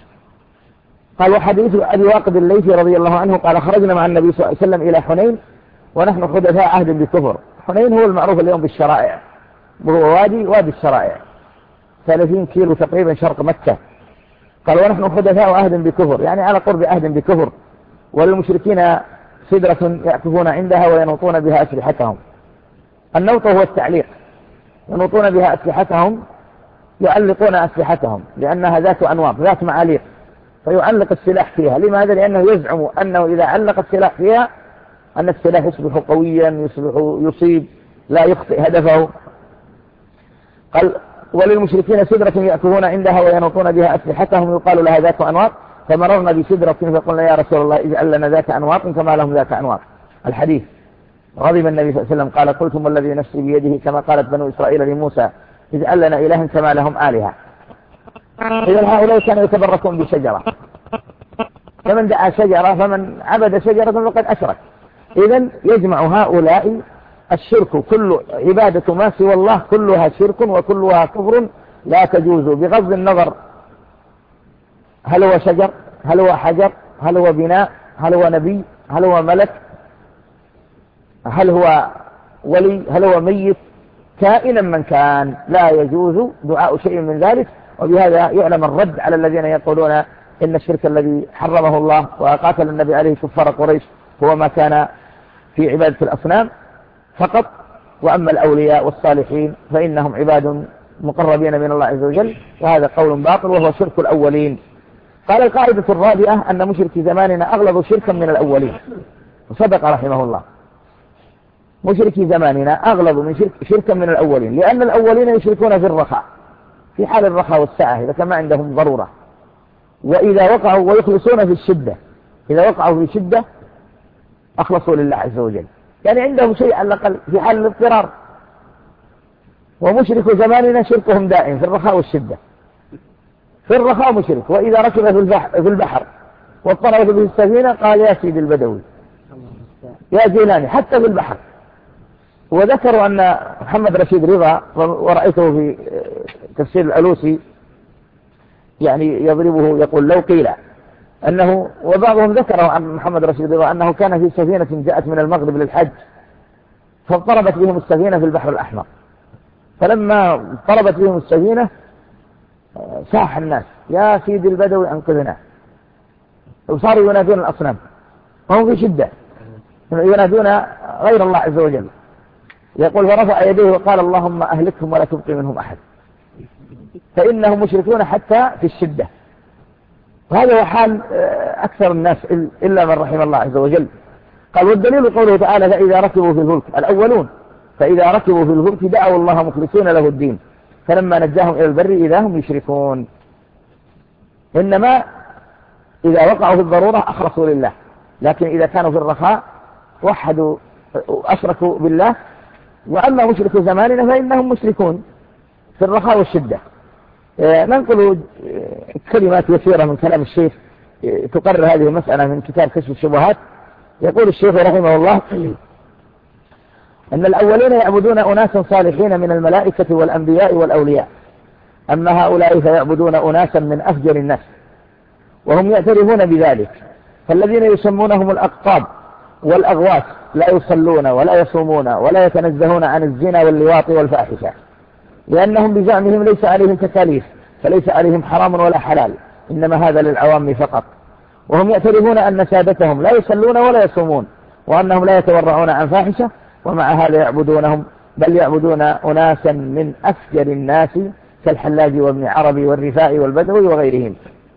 قال وحديث أبي واقد الليثي رضي الله عنه قال خرجنا مع النبي صلى الله عليه وسلم إلى حنين ونحن حدثاء عهد بكفر. حنين هو المعروف اليوم بالشرائع، وهو وادي الشرائع 30 كيلو تقريبا شرق مكة. قال ونحن حدثاء عهد بكفر، يعني على قرب عهد بكفر، وللمشركين سدرة يعكفون عندها وينوطون بها أسلحتهم. النوط هو التعليق، ينوطون بها أسلحتهم، يعلقون أسلحتهم لأنها ذات أنواط ذات معاليق، فيعلق السلاح فيها. لماذا؟ لأنه يزعم أنه إذا علق السلاح فيها أن السلاح يصبح قويا، يصيب لا يخطئ هدفه. قال وللمشركين سدرة يأكلون عندها وينوطون بها أسلحتهم يقال لها ذات أنواط، فمررنا بسدرة فقلنا يا رسول الله اجعل لنا ذات أنواط كما لهم ذات أنواط. الحديث. غضب النبي صلى الله عليه وسلم قال قلتم والذي نفسي بيده كما قالت بنو إسرائيل لموسى اجعل لنا إلها كما لهم آلهة. إذن هؤلاء كانوا يتبركون بشجرة، فمن دعا شجرة فمن عبد شجرة فقد أشرك. إذن يجمع هؤلاء الشرك، كل عبادة ما سوى الله كلها شرك وكلها كفر لا تجوز، بغض النظر هل هو شجر، هل هو حجر، هل هو بناء، هل هو نبي، هل هو ملك، هل هو ولي، هل هو ميت، كائنا من كان لا يجوز دعاء شيء من ذلك. وبهذا يعلم الرد على الذين يقولون إن الشرك الذي حرمه الله وقاتل النبي عليه كفار قريش هو ما كان في عبادة الأصنام فقط، وأما الأولياء والصالحين فإنهم عباد مقربين من الله عز وجل، وهذا قول باطل وهو شرك الأولين. قال القاعدة الرابعة أن مشركي زماننا أغلظ شركا من الأولين، وصدق رحمه الله. مشركي زماننا أغلظ من شركا من الأولين، لأن الأولين يشركون في الرخاء، في حال الرخاء والسعة إذا كان ما عندهم ضرورة، وإذا وقعوا ويخلصون في الشدة، إذا وقعوا في شدة أخلصوا لله عز وجل، يعني عندهم شيء على الأقل في حال الاضطرار. ومشرك زماننا شركهم دائم في الرخاء والشدة. في الرخاء مشرك، وإذا ركب في البحر واضطرب به السفينة قال يا سيدي البدوي يا جيلاني، حتى في البحر. وذكروا أن محمد رشيد رضا ورأيته في تفسير الألوسي يعني يضربه، يقول لو قيل أنه، وبعضهم ذكره عن محمد رشيد أنه كان في سفينة جاءت من المغرب للحج فاضطربت بهم السفينة في البحر الأحمر، فلما اضطربت بهم السفينة صاح الناس يا سيدي البدوي أنقذنا، وصاروا ينادون الأصنام وهم في شدة ينادون غير الله عز وجل. يقول فرفع يديه وقال اللهم أهلكهم ولا تبقي منهم أحد، فإنهم مشركون حتى في الشدة. وهذا هو حال أكثر الناس إلا من رحم الله عز وجل. قال والدليل قوله تعالى فإذا ركبوا في الفلك، الأولون فإذا ركبوا في الفلك دعوا الله مخلصين له الدين فلما نجاهم إلى البر إذا هم يشركون. إنما إذا وقعوا في الضرورة أخلصوا لله، لكن إذا كانوا في الرخاء وحدوا أشركوا بالله. وأما مشركوا زماننا فإنهم مشركون في الرخاء والشدة. ننقل كلمات يسيرة من كلام الشيخ تقرر هذه المسألة من كتاب كشف الشبهات. يقول الشيخ رحمه الله أن الأولين يعبدون أناسا صالحين من الملائكة والأنبياء والأولياء، أما هؤلاء فيعبدون أناسا من أفجر الناس وهم يعترفون بذلك، فالذين يسمونهم الأقطاب والأغواث لا يصلون ولا يصومون ولا يتنزهون عن الزنا واللواط والفاحشة، لأنهم بزعمهم ليس عليهم تكاليف فليس عليهم حرام ولا حلال، إنما هذا للعوام فقط. وهم يعترفون أن سادتهم لا يصلون ولا يصومون وأنهم لا يتورعون عن فاحشة، ومع هذا يعبدونهم، بل يعبدون أناسا من أفجر الناس كالحلاج وابن عربي والرفاء والبدوي وغيرهم.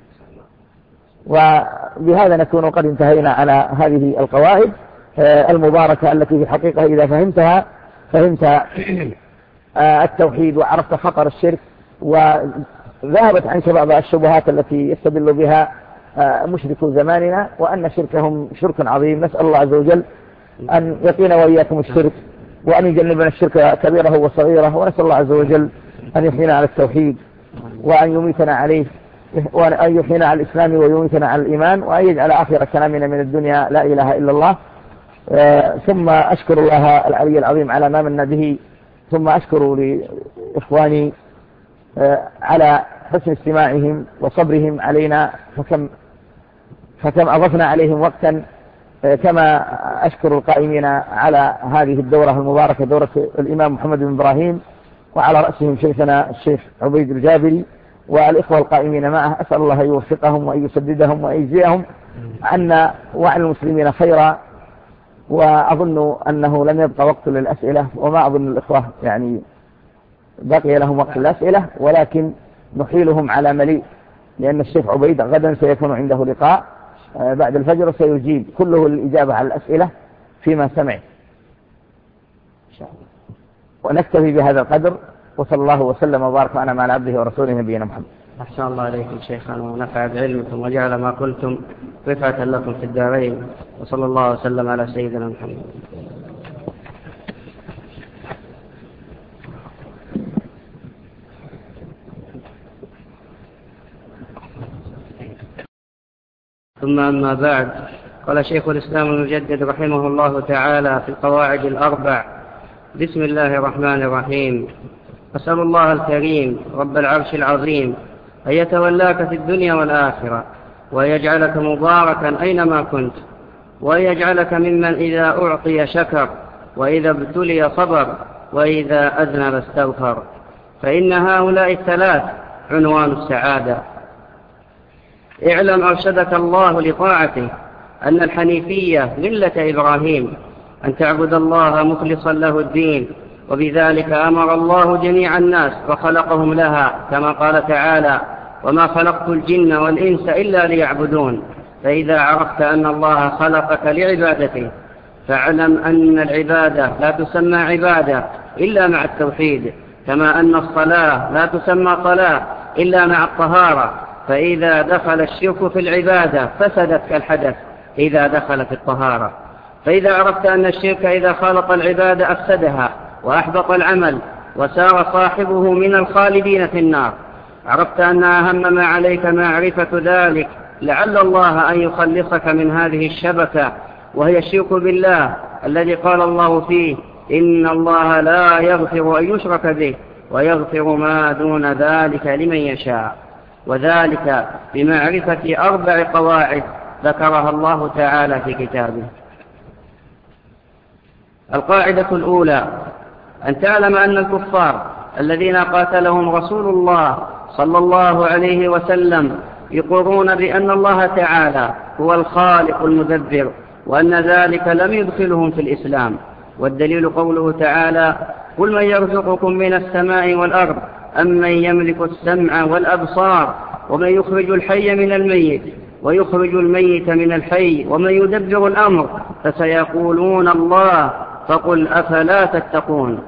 وبهذا نكون قد انتهينا على هذه القواعد المباركة التي في الحقيقة إذا فهمتها فهمت التوحيد وعرفت خطر الشرك، وذهبت عنك بعض الشبهات التي يستدل بها مشركو زماننا، وأن شركهم شرك عظيم. نسأل الله عز وجل أن يقينا وإياكم الشرك وأن يجنبنا الشرك كبيره وصغيره، ونسأل الله عز وجل أن يحيينا على التوحيد وأن يميتنا عليه، وأن يحيينا على الإسلام ويميتنا على الإيمان، وأن يجعل آخر كلامنا من الدنيا لا إله إلا الله. ثم أشكر الله العلي العظيم على ما من به، ثم أشكر لإخواني على حسن استماعهم وصبرهم علينا، فكم أضفنا عليهم وقتا. كما أشكر القائمين على هذه الدورة المباركة، دورة الإمام محمد بن إبراهيم، وعلى رأسهم شيخنا الشيخ عبيد الجابري والإخوة القائمين معه. أسأل الله أن يوفقهم وأن يسددهم وأن يجزيهم عنا وعن المسلمين خيرا. وأظن أنه لم يبقى وقت للأسئلة، وما أظن الإخوة يعني بقي لهم وقت للأسئلة، ولكن نحيلهم على مليء، لأن الشيخ عبيد غدا سيكون عنده لقاء بعد الفجر سيجيب كله الإجابة على الأسئلة فيما سمع. ونكتفي بهذا القدر، وصلى الله وسلم وبارك على عبده ورسوله نبينا محمد. أحسن الله عليكم شيخنا ونفع بعلمكم وجعل ما قلتم رفعة لكم في الدارين، وصلى الله وسلم على سيدنا محمد. ثم أما بعد، قال شيخ الإسلام المجدد رحمه الله تعالى في القواعد الأربع: بسم الله الرحمن الرحيم. أسأل الله الكريم رب العرش العظيم أن يتولاك في الدنيا والآخرة، ويجعلك مباركا أينما كنت، ويجعلك ممن إذا أعطي شكر، وإذا ابتلي صبر، وإذا أذنب استغفر، فإن هؤلاء الثلاث عنوان السعادة. اعلم أرشدك الله لطاعته أن الحنيفية ملة إبراهيم، أن تعبد الله مخلصا له الدين، وبذلك أمر الله جميع الناس وخلقهم لها، كما قال تعالى: وما خلقت الجن والإنس إلا ليعبدون. فإذا عرفت أن الله خلقك لعبادته فاعلم أن العبادة لا تسمى عبادة إلا مع التوحيد، كما أن الصلاة لا تسمى صلاة إلا مع الطهارة، فإذا دخل الشرك في العبادة فسدت كالحدث إذا دخل في الطهارة. فإذا عرفت أن الشرك إذا خالط العبادة أفسدها وأحبط العمل وسار صاحبه من الخالدين في النار، عرفت أن أهم ما عليك معرفة ذلك، لعل الله أن يخلصك من هذه الشبكة، وهي الشرك بالله الذي قال الله فيه: إن الله لا يغفر أن يشرك به ويغفر ما دون ذلك لمن يشاء. وذلك بمعرفة 4 قواعد ذكرها الله تعالى في كتابه. القاعدة الأولى: أن تعلم أن الكفار الذين قاتلهم رسول الله صلى الله عليه وسلم يقرون بأن الله تعالى هو الخالق المدبر، وأن ذلك لم يدخلهم في الإسلام. والدليل قوله تعالى: قل من يرزقكم من السماء والأرض أم من يملك السمع والأبصار ومن يخرج الحي من الميت ويخرج الميت من الحي ومن يدبر الأمر فسيقولون الله فقل أفلا تتقون.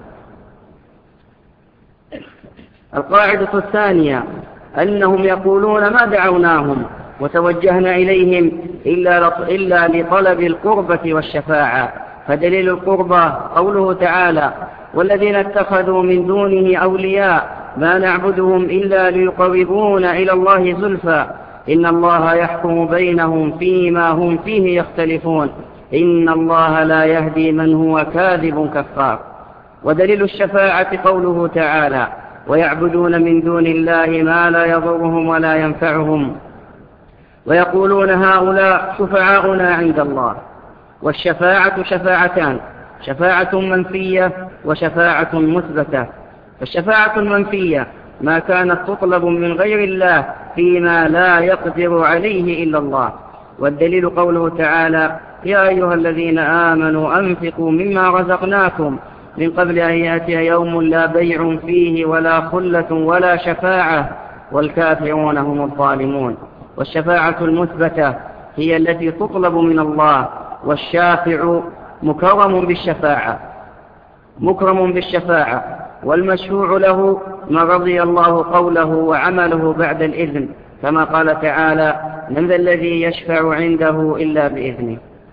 القاعدة الثانية: أنهم يقولون ما دعوناهم وتوجهنا إليهم إلا لطلب القربة والشفاعة. فدليل القربة قوله تعالى: والذين اتخذوا من دونه أولياء ما نعبدهم إلا ليقربونا إلى الله زلفى إن الله يحكم بينهم فيما هم فيه يختلفون إن الله لا يهدي من هو كاذب كفار. ودليل الشفاعة قوله تعالى: ويعبدون من دون الله ما لا يضرهم ولا ينفعهم ويقولون هؤلاء شفعاؤنا عند الله. والشفاعة شفاعتان: شفاعة منفية وشفاعة مثبتة. فالشفاعة المنفية ما كانت تطلب من غير الله فيما لا يقدر عليه إلا الله. والدليل قوله تعالى: يا أيها الذين آمنوا أنفقوا مما رزقناكم من قبل أن يأتي يوم لا بيع فيه ولا خلة ولا شفاعة والكافرون هم الظالمون. والشفاعة المثبتة هي التي تطلب من الله، والشافع مكرم بالشفاعة والمشفوع له من رضي الله قوله وعمله بعد الإذن، كما قال تعالى: من ذا الذي يشفع عنده إلا بإذنه.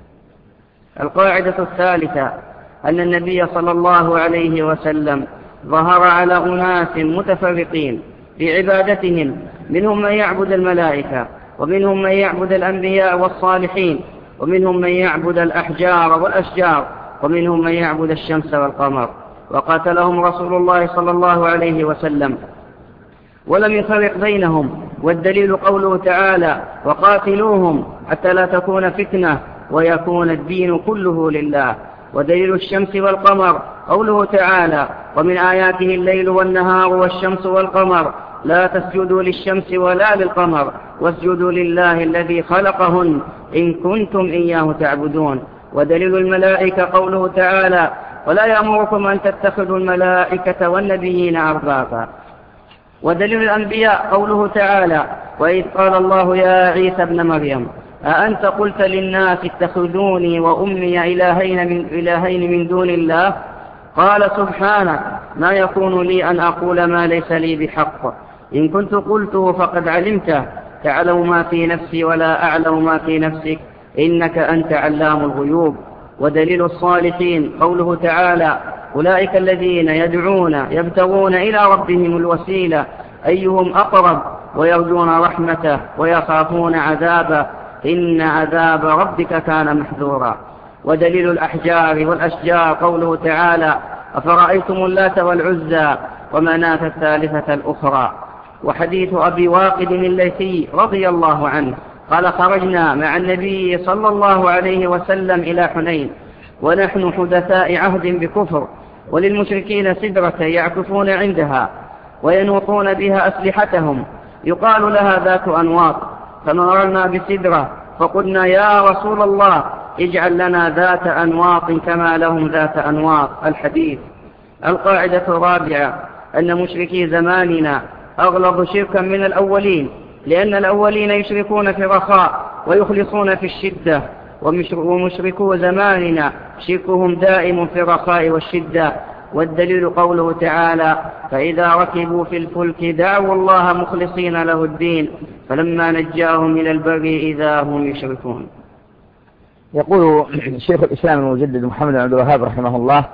القاعدة الثالثة: أن النبي صلى الله عليه وسلم ظهر على أناس متفرقين في عبادتهم، منهم من يعبد الملائكة، ومنهم من يعبد الأنبياء والصالحين، ومنهم من يعبد الأحجار والأشجار، ومنهم من يعبد الشمس والقمر. وقاتلهم رسول الله صلى الله عليه وسلم ولم يفرق بينهم. والدليل قوله تعالى: وقاتلوهم حتى لا تكون فتنة ويكون الدين كله لله. ودليل الشمس والقمر قوله تعالى: ومن آياته الليل والنهار والشمس والقمر لا تسجدوا للشمس ولا للقمر واسجدوا لله الذي خلقهن إن كنتم إياه تعبدون. ودليل الملائكة قوله تعالى: ولا يأمركم أن تتخذوا الملائكة والنبيين أربابا. ودليل الأنبياء قوله تعالى: وإذ قال الله يا عيسى ابن مريم أأنت قلت للناس اتخذوني وأمي إلهين من دون الله قال سبحانك ما يكون لي أن أقول ما ليس لي بحق إن كنت قلته فقد علمته تعلم ما في نفسي ولا أعلم ما في نفسك إنك أنت علام الغيوب. ودليل الصالحين قوله تعالى: أولئك الذين يدعون يبتغون إلى ربهم الوسيلة أيهم أقرب ويرجون رحمته ويخافون عذابه إن عذاب ربك كان محذورا. ودليل الأحجار والأشجار قوله تعالى: أفرأيتم اللات والعزى ومناة الثالثة الأخرى. وحديث أبي واقد الليثي رضي الله عنه قال: خرجنا مع النبي صلى الله عليه وسلم إلى حنين ونحن حدثاء عهد بكفر، وللمشركين سدرة يعكفون عندها وينوطون بها أسلحتهم يقال لها ذات أنواط، فمررنا بسدرة فقلنا يا رسول الله اجعل لنا ذات أنواط كما لهم ذات أنواط. الحديث. القاعدة الرابعة: أن مشركي زماننا أغلظ شركا من الأولين، لأن الأولين يشركون في الرخاء ويخلصون في الشدة، ومشركو زماننا شركهم دائم في الرخاء والشدة. والدليل قوله تعالى: فإذا ركبوا في الفلك دعوا الله مخلصين له الدين فلما نجاهم إلى البر إذا هم يشركون. يقول شيخ الإسلام المجدد محمد بن عبد الوهاب رحمه الله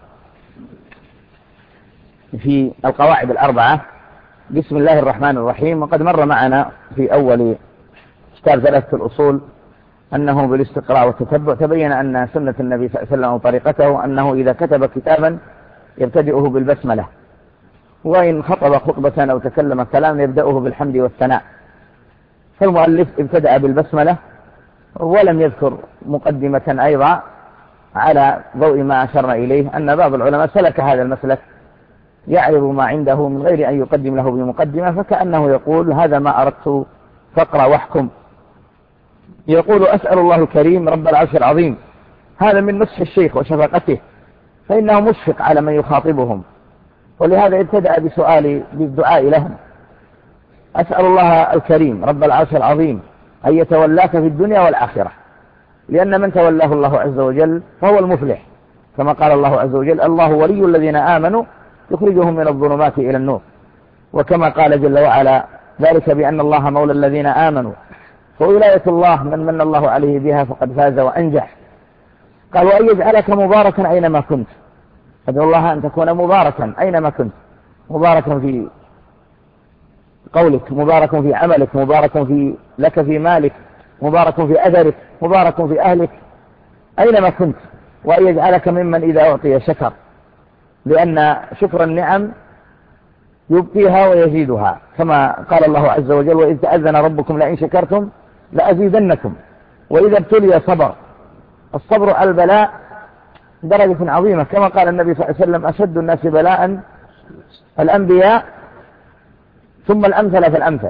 في القواعد الأربعة: بسم الله الرحمن الرحيم. وقد مر معنا في أول كتاب ثلاثة الأصول أنه بالاستقراء والتتبع تبين أن سنة النبي صلى الله عليه وسلم وطريقته أنه إذا كتب كتابا يبتدئه بالبسملة، وإن خطب خطبة أو تكلم كلام يبدأه بالحمد والثناء. فالمؤلف ابتدأ بالبسملة ولم يذكر مقدمة أيضا على ضوء ما أشرنا إليه أن بعض العلماء سلك هذا المسلك يعرض ما عنده من غير أن يقدم له بمقدمة، فكأنه يقول هذا ما أردت فاقرأ واحكم. يقول أسأل الله الكريم رب العرش العظيم، هذا من نصح الشيخ وشفقته، فإنه مشفق على من يخاطبهم، ولهذا ابتدأ بالدعاء لهم. أسأل الله الكريم رب العرش العظيم أن يتولاك في الدنيا والآخرة، لأن من تولاه الله عز وجل فهو المفلح، كما قال الله عز وجل الله ولي الذين آمنوا يخرجهم من الظلمات إلى النور، وكما قال جل وعلا ذلك بأن الله مولى الذين آمنوا، وولاية الله من من الله عليه بها فقد فاز وأنجح. قال وأن يجعلك مباركا أينما كنت، أدعو الله أن تكون مباركا أينما كنت، مباركا في قولك، مبارك في عملك، مبارك لك في مالك، مبارك في أثرك، مبارك في أهلك أينما كنت. وأن يجعلك ممن إذا أعطي شكر، لأن شكر النعم يبقيها ويزيدها، كما قال الله عز وجل وإذ تأذن ربكم لئن شكرتم لأزيدنكم وإذا ابتلي صبر. الصبر على البلاء درجة عظيمة، كما قال النبي صلى الله عليه وسلم أشد الناس بلاء الأنبياء ثم الأمثل فالأمثل.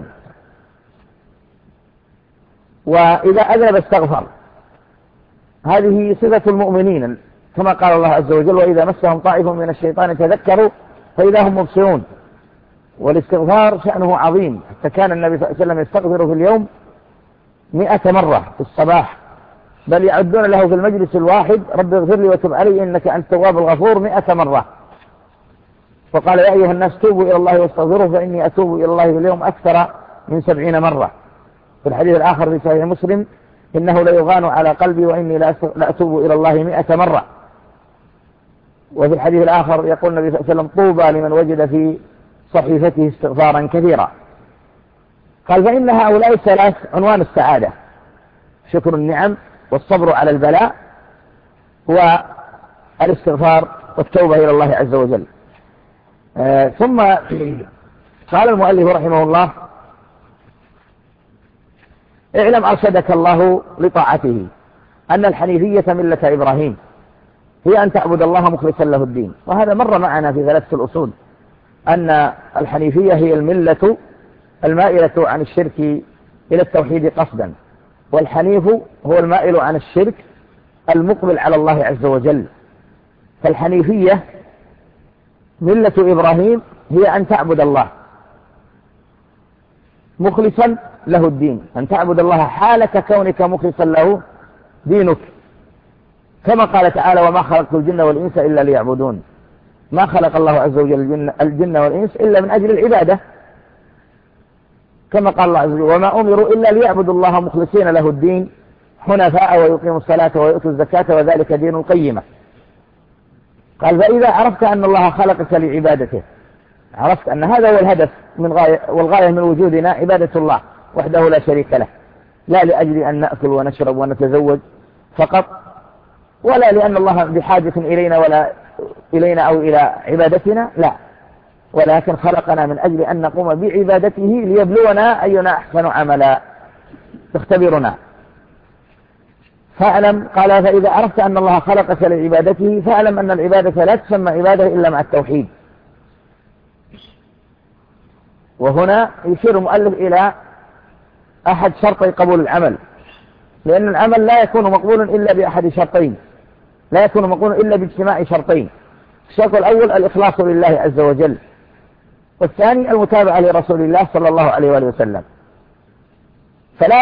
وإذا أذنب استغفر، هذه صفة المؤمنين، كما قال الله عز وجل وإذا مسهم طائف من الشيطان تذكروا فإذا هم مبصرون. والاستغفار شأنه عظيم، حتى كان النبي صلى الله عليه وسلم يستغفر في اليوم 100 مرة في الصباح، بل يعدون له في المجلس الواحد رب اغفر لي وتب علي إنك أنت التواب الغفور 100 مرة. وقال يا أيها الناس توبوا إلى الله واستغفروه فإني أتوب إلى الله في اليوم أكثر من 70 مرة. في الحديث الآخر في صحيح مسلم إنه ليغان على قلبي وإني لأتوب إلى الله 100 مرة. وفي الحديث الآخر يقول النبي صلى الله عليه وسلم طوبى لمن وجد في صحيفته استغفارا كثيرا. قال فإن هؤلاء الثلاث عنوان السعادة، شكر النعم والصبر على البلاء والاستغفار والتوبة إلى الله عز وجل. ثم قال المؤلف رحمه الله اعلم أرشدك الله لطاعته أن الحنيفية ملة إبراهيم هي أن تعبد الله مخلصا له الدين. وهذا مر معنا في ثلاثة الأصول أن الحنيفية هي الملة المائلة عن الشرك إلى التوحيد قصدا، والحنيف هو المائل عن الشرك المقبل على الله عز وجل. فالحنيفية ملة إبراهيم هي أن تعبد الله مخلصا له الدين، أن تعبد الله حالة كونك مخلصا له دينك، كما قال تعالى وما خلقت الجن والإنس إلا ليعبدون. ما خلق الله عز وجل الجن والإنس إلا من أجل العبادة، كما قال الله عز وجل وما أمروا إلا ليعبدوا الله مخلصين له الدين حنفاء ويقيموا الصلاة ويؤتوا الزكاة وذلك دين القيمة. قال فإذا عرفت أن الله خلقك لعبادته، عرفت أن هذا هو الهدف والغاية من وجودنا عبادة الله وحده لا شريك له، لا لأجل أن نأكل ونشرب ونتزوج فقط، ولا لأن الله بحاجة إلينا أو إلى عبادتنا، لا، ولكن خلقنا من أجل أن نقوم بعبادته ليبلونا أينا أحسن عملا، تختبرنا. فاعلم قال فإذا عرفت أن الله خلقك لعبادته فاعلم أن العبادة لا تسمى عبادة إلا مع التوحيد. وهنا يشير المؤلف إلى أحد شرطي قبول العمل، لأن العمل لا يكون مقبول إلا بأحد شرطين، لا يكون مقبول إلا باجتماع شرطين. الشرط الأول الإخلاص لله عز وجل، والثاني المتابعة لرسول الله صلى الله عليه وآله وسلم. فلا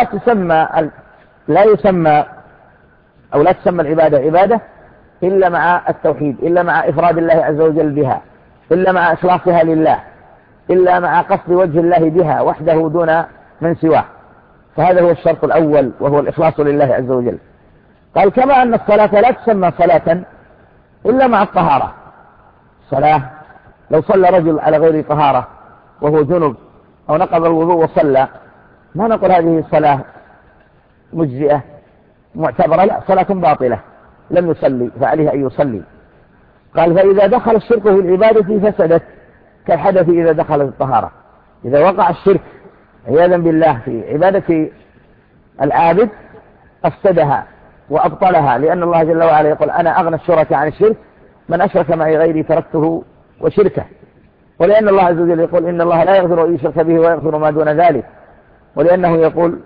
تسمى العبادة عبادة إلا مع التوحيد، إلا مع إفراد الله عز وجل بها، إلا مع إخلاصها لله، إلا مع قصد وجه الله بها وحده دون من سواه. فهذا هو الشرط الأول وهو الإخلاص لله عز وجل. قال كما أن الصلاة لا تسمى صلاة إلا مع الطهارة. صلاة لو صلى رجل على غير طهارة وهو جنب أو نقض الوضوء وصلى، ما نقول هذه الصلاة مجزئة معتبرة، لا، صلاة باطلة، لم يصلي فعليه أن يصلي. قال فإذا دخل الشرك في العبادة فسدت، كالحدث إذا دخل الطهارة. إذا وقع الشرك عياذا بالله في عبادة العابد أفسدها وأبطلها، لأن الله جل وعلا يقول أنا أغنى الشركاء عن الشرك، من أشرك معي غيري تركته وشركه. ولأن الله عز وجل يقول إن الله لا يغفر أن يشرك به ويغفر ما دون ذلك، ولأنه يقول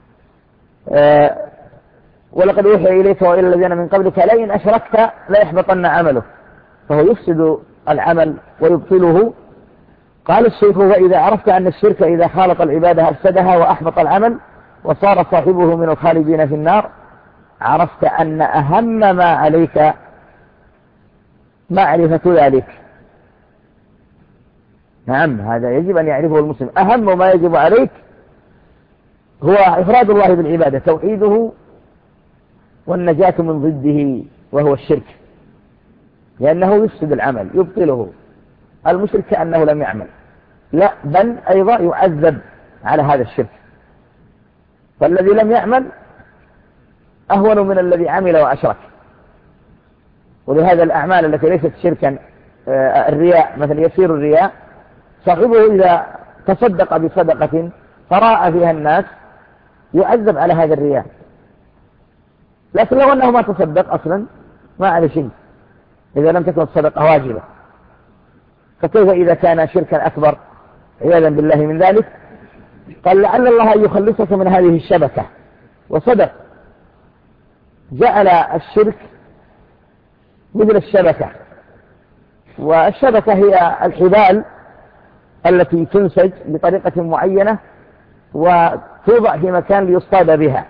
ولقد أوحي إليك وإلى الذين من قبلك لئن أشركت لا يحبطن عمله، فهو يفسد العمل ويبطله. قال الشيخ وإذا عرفت أن الشرك إذا خالط العبادة أفسدها وأحبط العمل وصار صاحبه من الخالدين في النار، عرفت أن أهم ما عليك معرفة ذلك. نعم، هذا يجب أن يعرفه المسلم. أهم ما يجب عليك هو إفراد الله بالعبادة، توحيده والنجاة من ضده وهو الشرك، لأنه يفسد العمل يبطله. المشرك كأنه لم يعمل، لا بل أيضا يعذب على هذا الشرك. فالذي لم يعمل أهون من الذي عمل وأشرك. ولهذا الأعمال التي ليست شركا، الرياء مثلا، يسير الرياء صاحبه إذا تصدق بصدقة فراء فيها الناس يعذب على هذا الرياء، لكن لو أنه ما تصدق أصلا ما عليه شيء إذا لم تكن الصدقة واجبة. فكيف إذا كان شركا أكبر عياذا بالله من ذلك؟ قال لعل الله أن يخلصك من هذه الشبكة، وصدق. جعل الشرك مثل الشبكة، والشبكة هي الحبال التي تنسج بطريقة معينة وتوضع في مكان ليصطاد بها،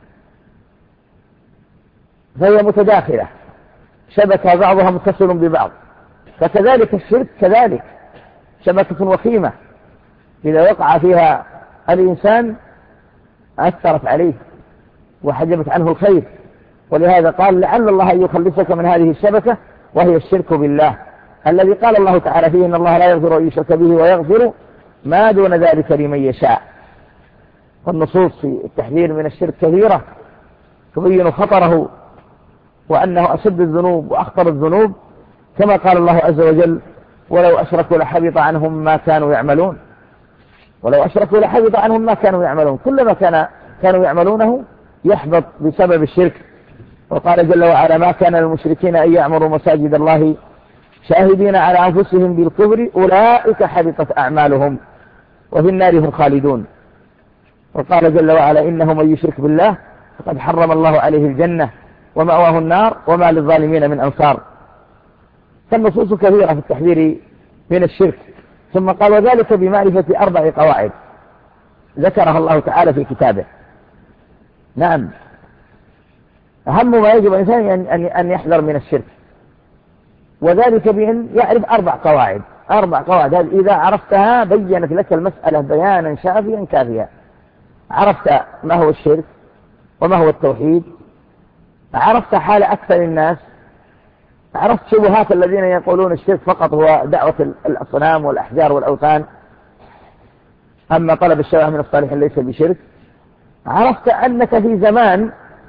فهي متداخلة، شبكة بعضها متصل ببعض. فكذلك الشرك كذلك شبكة وخيمة، إذا وقع فيها الإنسان أثرت عليه وحجبت عنه الخير. ولهذا قال لعل الله أن يخلصك من هذه الشبكة، وهي الشرك بالله الذي قال الله تعالى فيه إن الله لا يغفر أن يشرك به ويغفر ما دون ذلك لمن يشاء. والنصوص في التحذير من الشرك كثيرة تبين خطره وأنه أشد الذنوب وأخطر الذنوب، كما قال الله عز وجل ولو أشركوا لحبط عنهم ما كانوا يعملون. ولو أشركوا لحبط عنهم ما كانوا يعملون، كلما كانوا يعملونه يحبط بسبب الشرك. وقال جل وعلا ما كان للمشركين أن يعمروا مساجد الله شاهدين على أنفسهم بالكفر أولئك حبطت أعمالهم وفي النار هم خالدون. وقال جل وعلا إنه من يشرك بالله فقد حرم الله عليه الجنة ومأواه النار وما للظالمين من أنصار. فالنصوص كثيرة في التحذير من الشرك. ثم قال وذلك بمعرفة 4 قواعد ذكرها الله تعالى في كتابه. نعم، أهم ما يجب الإنسان أن يحذر من الشرك، وذلك بأن يعرف 4 قواعد. 4 قواعد هذه إذا عرفتها بينت لك المسألة بيانا شافيا كافيا. عرفت ما هو الشرك وما هو التوحيد، عرفت حال أكثر الناس، عرفت شبهات الذين يقولون الشرك فقط هو دعوة الأصنام والأحجار والأوثان، أما طلب الشرع من الصالحين ليس بشرك. عرفت أنك في زمان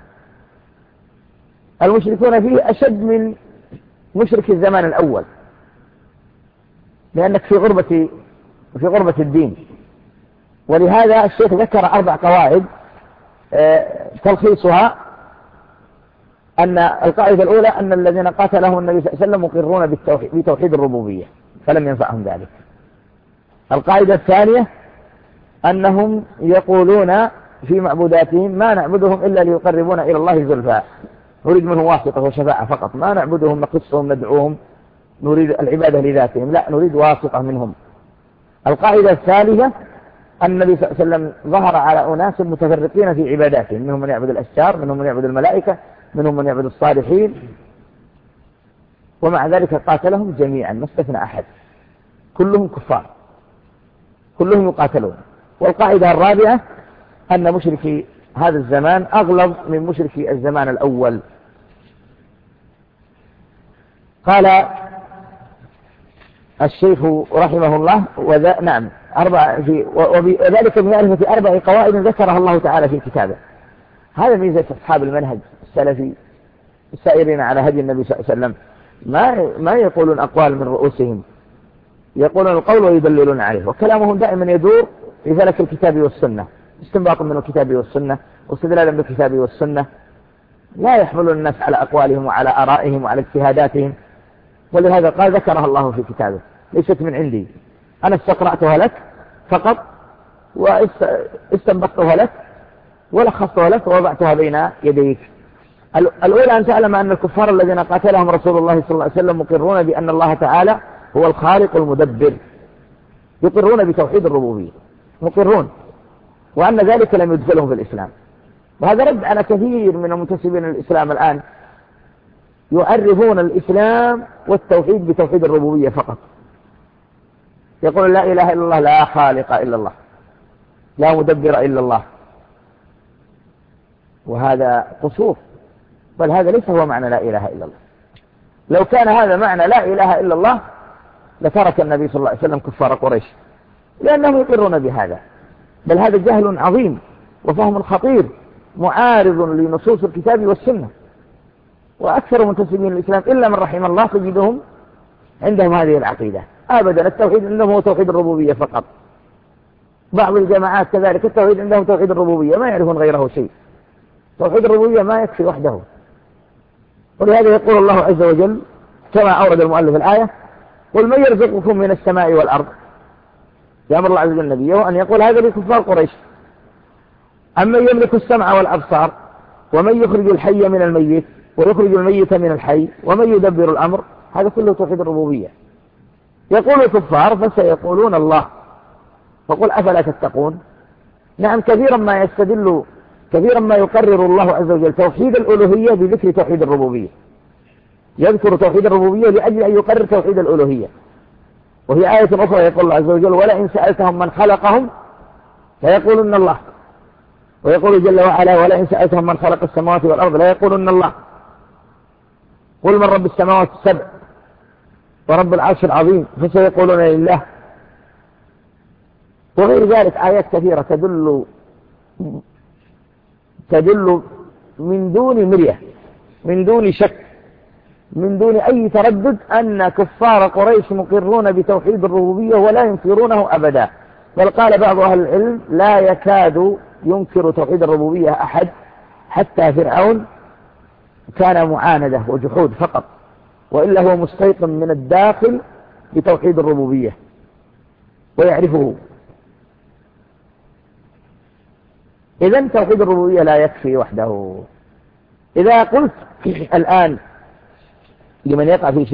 المشركون فيه أشد من مشرك الزمان الأول، لأنك في غربة الدين. ولهذا الشيخ ذكر 4 قواعد تلخيصها أن القاعدة الأولى أن الذين قاتلهم النبي صلى الله عليه وسلم مقرون بتوحيد الربوبية فلم ينفعهم ذلك. القاعدة الثانية أنهم يقولون في معبوداتهم ما نعبدهم إلا ليقربونا إلى الله زلفى، نريد منهم واسطة وشفاعة فقط، ما نعبدهم نقصهم ندعوهم نريد العبادة لذاتهم، لا نريد واسطة منهم. القاعدة الثالثة أن النبي صلى الله عليه وسلم ظهر على أناس متفرقين في عباداتهم، منهم من يعبد الأشجار، منهم من يعبد الملائكة، منهم من يعبد الصالحين، ومع ذلك قاتلهم جميعا ما استثنى أحد، كلهم كفار، كلهم يقاتلون. والقاعدة الرابعة أن مشركي هذا الزمان أغلظ من مشركي الزمان الأول. قال الشيخ رحمه الله نعم وذلك بمعرفة 4 قواعد ذكرها الله تعالى في كتابه. هذا ميزة أصحاب المنهج السلفي السائرين على هدي النبي صلى الله عليه وسلم، ما يقولون أقوال من رؤوسهم، يقولون القول ويدللون عليه، وكلامهم دائما يدور في فلك الكتاب والسنة، استنباط من الكتاب والسنة واستدلالا بالكتاب والسنة، لا يحملون الناس على أقوالهم وعلى آرائهم وعلى اجتهاداتهم. ولهذا قال ذكرها الله في كتابه ليست من عندي، أنا استقرأتها لك فقط واستنبطتها لك ولخصتها لك ووضعتها بين يديك. الأولى أن تعلم أن الكفار الذين قاتلهم رسول الله صلى الله عليه وسلم مقرون بأن الله تعالى هو الخالق المدبر، يقرون بتوحيد الربوبية، مقرون، وأن ذلك لم يدخلهم في الإسلام. وهذا رد على كثير من المنتسبين للإسلام الآن يعرفون الإسلام والتوحيد بتوحيد الربوبية فقط، يقول لا إله إلا الله، لا خالق إلا الله، لا مدبر إلا الله، وهذا قصور، بل هذا ليس هو معنى لا إله إلا الله. لو كان هذا معنى لا إله إلا الله لترك النبي صلى الله عليه وسلم كفار قريش، لأنهم يقرون بهذا، بل هذا جهل عظيم وفهم خطير معارض لنصوص الكتاب والسنة. وأكثر منتسبين الإسلام إلا من رحم الله تجدهم عندهم هذه العقيدة أبدا، التوحيد عندهم هو توحيد الربوبية فقط. بعض الجماعات كذلك التوحيد عندهم توحيد الربوبية، ما يعرفون غيره شيء، توحيد الربوبية ما يكفي وحده. ولهذا يقول الله عز وجل كما أورد المؤلف الآية: قل من يرزقكم من السماء والأرض، يأمر الله عز وجل نبيه أن يقول هذا لكفار قريش: أمن يملك السمع والأبصار ومن يخرج الحي من الميت ويخرج الميت من الحي ومن يدبر الأمر. هذا كله توحيد الربوبية. يقول الكفار فسيقولون الله، فقل أفلا تتقون. نعم، كثيرا ما يقرر الله عز وجل توحيد الألوهية بذكر توحيد الربوبية، يذكر توحيد الربوبية لأجل أن يقرر توحيد الألوهية. وهي آية أخرى يقول الله عز وجل: ولئن سألتهم من خلقهم فيقولن الله. ويقول جل وعلا: ولئن سألتهم من خلق السماوات والأرض لا يقولن الله. قل من رب السماوات السبع ورب العرش العظيم فسيقولون لله. وغير ذلك آيات كثيرة تدل من دون مرية، من دون شك، من دون أي تردد أن كفار قريش مقرون بتوحيد الربوبية ولا ينكرونه أبدا. بل قال بعض أهل العلم: لا يكاد ينكر توحيد الربوبية أحد، حتى فرعون كان معاندة وجحود فقط، وإلا هو مستيقن من الداخل بتوحيد الربوبية ويعرفه. إذن توحيد الربوبية لا يكفي وحده. إذا قلت الآن لمن يقع في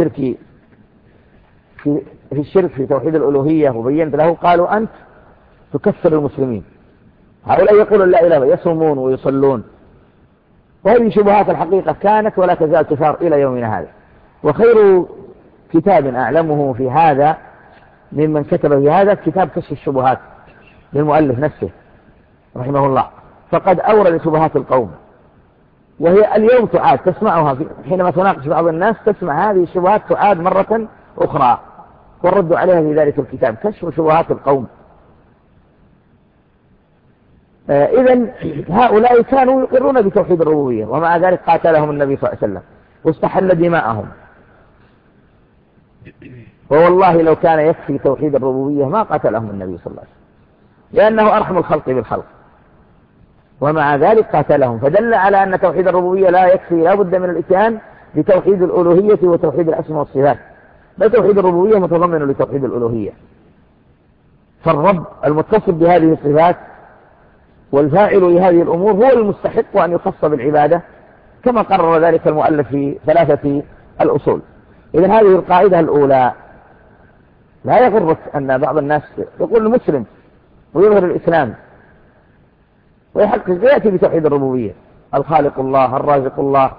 الشرك في توحيد الألوهية وبينت له، قالوا أنت تكفر المسلمين. هؤلاء يقولون لا إله، يصومون ويصلون، وهذه شبهات الحقيقة كانت ولا تزال تثار إلى يومنا هذا. وخير كتاب أعلمه في هذا ممن كتب في هذا كتاب كشف الشبهات للمؤلف نفسه رحمه الله، فقد أورد شبهات القوم، وهي اليوم تعاد تسمعها حينما تناقش بعض الناس، تسمع هذه الشبهات تعاد مرة أخرى، والرد عليها في ذلك الكتاب كشف شبهات القوم. إذن هؤلاء كانوا يقرون بتوحيد الربوبية، ومع ذلك قاتلهم النبي صلى الله عليه وسلم واستحل دماءهم. ووالله لو كان يكفي توحيد الربوبية ما قاتلهم النبي صلى الله عليه وسلم، لأنه أرحم الخلق بالخلق، ومع ذلك قاتلهم. فدل على أن توحيد الربوبية لا يكفي، لا بد من الإتيان بتوحيد الألوهية وتوحيد الأسماء والصفات. بل توحيد الربوبية متضمن لتوحيد الألوهية، فالرب المتصف بهذه الصفات والفاعل لهذه الأمور هو المستحق أن يخص بالعبادة، كما قرر ذلك المؤلف في 3 الأصول. إذن هذه القاعدة الأولى. لا يغرك أن بعض الناس يقول مسلم ويظهر الإسلام ويحقق يأتي بتوحيد الربوبية، الخالق الله، الرازق الله،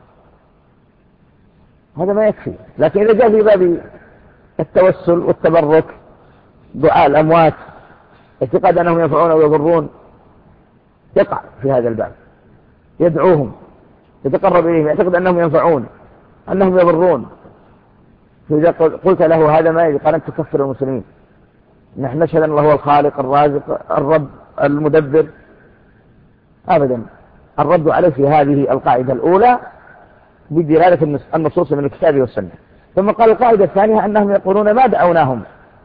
هذا ما يكفي. لكن إذا جاء في باب التوسل والتبرك، دعاء الأموات، اعتقاد أنهم ينفعون ويضرون، يقع في هذا الباب، يدعوهم، يتقرب إليهم، يعتقد أنهم ينفعون، أنهم يضرون. فإذا قلت له هذا ما يجب، قال أنت تكفر المسلمين. نحن نشهد أن الله هو الخالق الرازق الرب المدبر. أبدا. الرد عليه في هذه القاعدة الأولى بدلالة النصوص من الكتاب والسنة. ثم قال القاعدة الثانية أنهم يقولون ما دعوناهم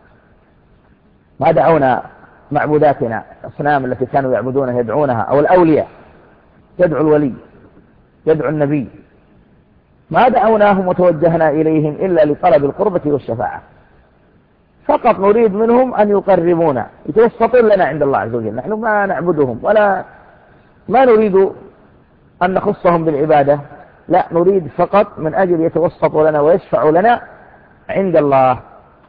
ما دعونا معبوداتنا الأصنام التي كانوا يعبدونها يدعونها، أو الأولياء، يدعو الولي، يدعو النبي، ما دعوناهم وتوجهنا إليهم إلا لطلب القربة والشفاعة، فقط نريد منهم أن يقربونا، يتوسطون لنا عند الله عز وجل. نحن ما نعبدهم ولا ما نريد أن نخصهم بالعبادة، لا، نريد فقط من أجل يتوسطوا لنا ويشفعوا لنا عند الله.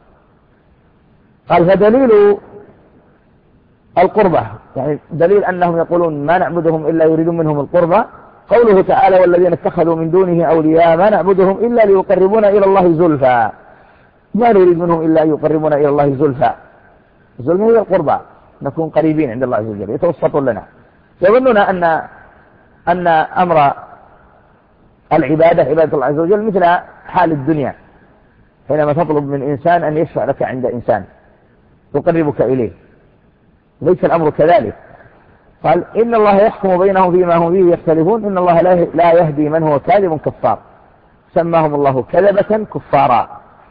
قال فدليل القربة، يعني دليل أنهم يقولون ما نعبدهم إلا يريدون منهم القربة، قوله تعالى والذين اتخذوا من دونه أولياء ما نعبدهم إلا ليقربونا إلى الله زلفى، ما نريد منهم إلا يقربونا إلى الله زلفى. الزلفى هي القربة، نكون قريبين عند الله عز وجل، يتوسطون لنا. يظنون أن أمر العبادة عبادة الله عز وجل مثل حال الدنيا، حينما تطلب من إنسان أن يشفع لك عند إنسان يقربك إليه، ليس الأمر كذلك. قال إن الله يحكم بينهم فيما هم فيه يختلفون إن الله لا يهدي من هو كاذب كفار، سماهم الله كذبة كفارا.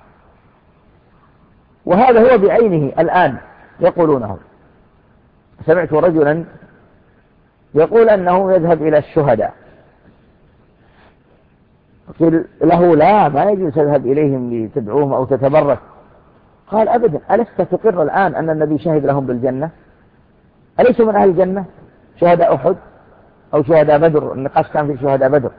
وهذا هو بعينه الآن يقولونه. سمعت رجلا يقول أنه يذهب إلى الشهداء، قيل له لا، ما يجوز تذهب إليهم لتدعوهم أو تتبرك. قال أبدا، ألست تقر الآن أن النبي شهد لهم بالجنة؟ أليسوا من أهل الجنة شهداء أحد أو شهداء بدر؟ النقاش كان في شهداء بدر.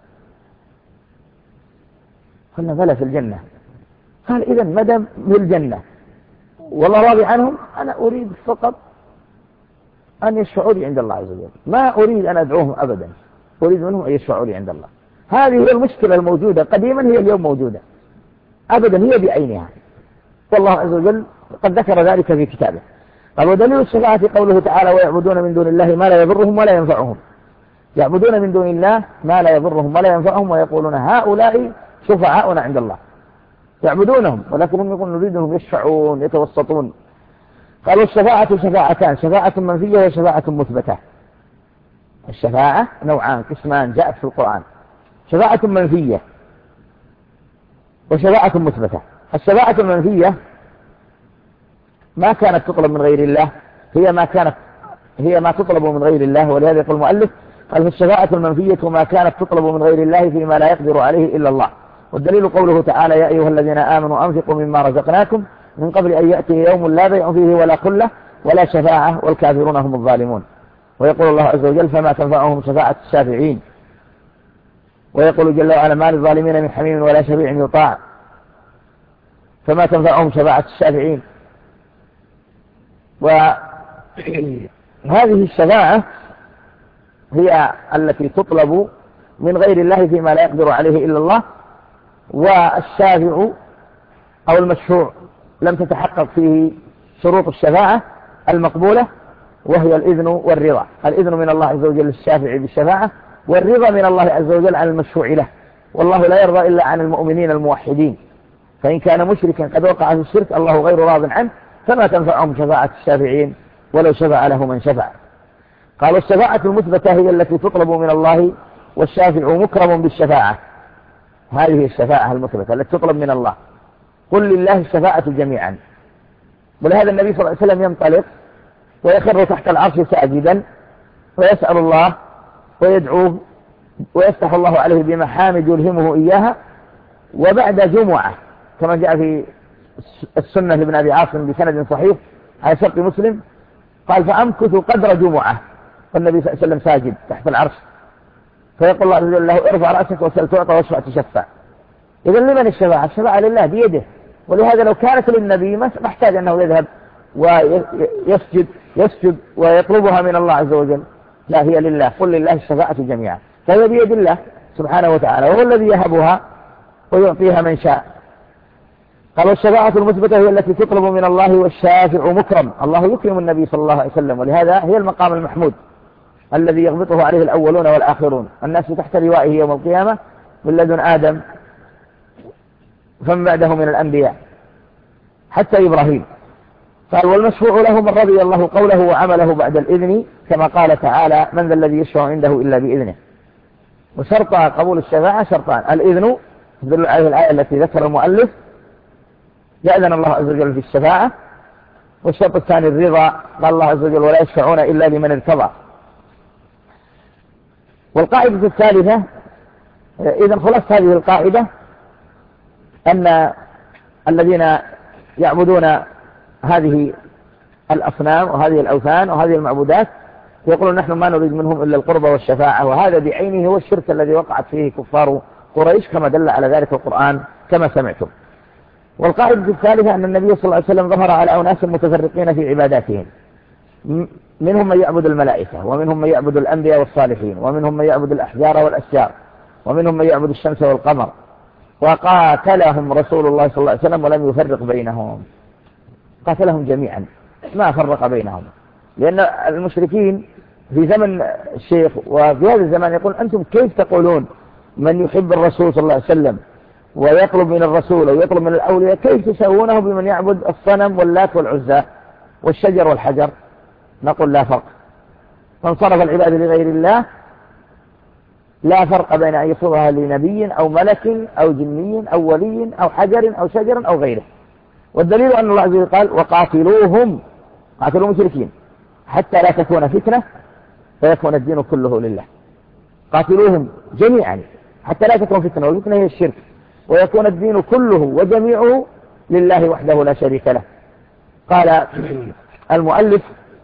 قلنا بلى في الجنة. قال إذا مدى في الجنة والله راضي عنهم، أنا أريد فقط أن يشفعوا لي عند الله عز وجل، ما أريد أن أدعوهم أبدا، أريد منهم أن يشفعوا لي عند الله. هذه هي المشكلة الموجودة قديما، هي اليوم موجودة أبدا، هي بعينها، والله عز وجل قد ذكر ذلك في كتابه. قال ودليل الشفاعة قوله تعالى ويعبدون من دون الله ما لا يضرهم ولا ينفعهم، يعبدون من دون الله ما لا يضرهم ولا ينفعهم ويقولون هؤلاء شفعاؤنا عند الله، يعبدونهم ولكنهم يقولون نريدهم يشفعون يتوسطون. قالوا الشفاعة شفاعتان، شفاعة منفية وشفاعة مثبتة. الشفاعة نوعان قسمان جاءت في القرآن، شفاعة منفية وشفاعة مثبتة. الشفاعة المنفية ما كانت تطلب من غير الله، هي ما تطلب من غير الله، ولهذا يقول المؤلف قال في الشفاعة المنفية ما كانت تطلب من غير الله فيما لا يقدر عليه إلا الله. والدليل قوله تعالى يا أيها الذين آمنوا أنفقوا مما رزقناكم من قبل أن يأتي يوم لا بيع فيه ولا خلة ولا شفاعة والكافرون هم الظالمون. ويقول الله عز وجل فما تنفعهم شفاعة الشافعين. ويقول جل وعلا ما للظالمين من حميم ولا شفيع يطاع، فما تنفعهم شفاعة الشافعين. وهذه الشفاعة هي التي تطلب من غير الله فيما لا يقدر عليه إلا الله. والشافع أو المشفوع لم تتحقق فيه شروط الشفاعة المقبولة، وهي الإذن والرضا. الإذن من الله عز وجل للشافع بالشفاعة، والرضا من الله عز وجل عن المشفوع له. والله لا يرضى إلا عن المؤمنين الموحدين، فإن كان مشركا قد وقع في الشرك الله غير راض عنه، فما تنفعهم شفاعة الشافعين ولو شفع له من شفع. قالوا الشفاعة المثبتة هي التي تطلب من الله، والشافع مكرم بالشفاعة. هذه الشفاعة المثبتة التي تطلب من الله، قل لله الشفاعة جميعا. ولهذا النبي صلى الله عليه وسلم ينطلق ويخر تحت العرش ساجدا ويسأل الله ويدعوه ويفتح الله عليه بمحامد يلهمه إياها. وبعد جمعة كما جاء في السنة لابن أبي عاصم بسند صحيح على شرط مسلم قال فأمكث قدر جمعة والنبي صلى الله عليه وسلم ساجد تحت العرش، فيقول الله عز وجل له ارفع رأسك وسل تعطى واشفع تشفع. إذن لمن الشفاعة؟ الشفاعة لله بيده. ولهذا لو كانت للنبي ما احتاج أنه يذهب ويسجد ويطلبها من الله عز وجل، لا، هي لله، قل لله الشفاعة جميعا، فهي بيد الله سبحانه وتعالى، وهو الذي يهبها ويعطيها من شاء. قالوا الشفاعة المثبتة هي التي تطلب من الله، والشافع مكرم، الله يكرم النبي صلى الله عليه وسلم، ولهذا هي المقام المحمود الذي يغبطه عليه الأولون والآخرون. الناس تحت لوائه يوم القيامة من لدن آدم فمن بعده من الأنبياء حتى إبراهيم. قال والمشفوع له من رضي الله قوله وعمله بعد الإذن، كما قال تعالى من ذا الذي يشفع عنده إلا بإذنه. وشرط قبول الشفاعة شرطان: الإذن تدل عليه الآية التي ذكر المؤلف، يأذن الله عز وجل في الشفاعة، والشرط الثاني الرضا، قال الله عز وجل ولا يشفعون إلا لمن ارتضى. والقاعدة الثالثة، إذا خلاص هذه القاعدة أن الذين يعبدون هذه الأصنام وهذه الأوثان وهذه المعبودات يقولون نحن ما نريد منهم إلا القربة والشفاعة، وهذا بعينه هو الشرك الذي وقعت فيه كفار قريش كما دل على ذلك القرآن كما سمعتم. والقاعدة الثالثة أن النبي صلى الله عليه وسلم ظهر على أناس متفرقين في عباداتهم، منهم من يعبد الملائكة، ومنهم من يعبد الأنبياء والصالحين، ومنهم من يعبد الأحجار والأشجار، ومنهم من يعبد الشمس والقمر، وقاتلهم رسول الله صلى الله عليه وسلم ولم يفرق بينهم، قاتلهم جميعا ما فرق بينهم. لأن المشركين في زمن الشيخ وفي هذا الزمان يقول أنتم كيف تقولون من يحب الرسول صلى الله عليه وسلم ويطلب من الرسول ويطلب من الأولياء، كيف تسوونه بمن يعبد الصنم واللات والعزى والشجر والحجر؟ نقول لا فرق. فانصرف العباد لغير الله لا فرق بين أن يصرها لنبي أو ملك أو جني أو ولي أو حجر أو شجر أو غيره. والدليل أن الله عز وجل قال وقاتلوهم، قاتلوا مشركين حتى لا تكون فتنة فيكون الدين كله لله. قاتلوهم جميعا حتى لا تكون فتنة، والفتنة هي الشرك، ويكون الدين كله وجميعه لله وحده لا شريك له. قال المؤلف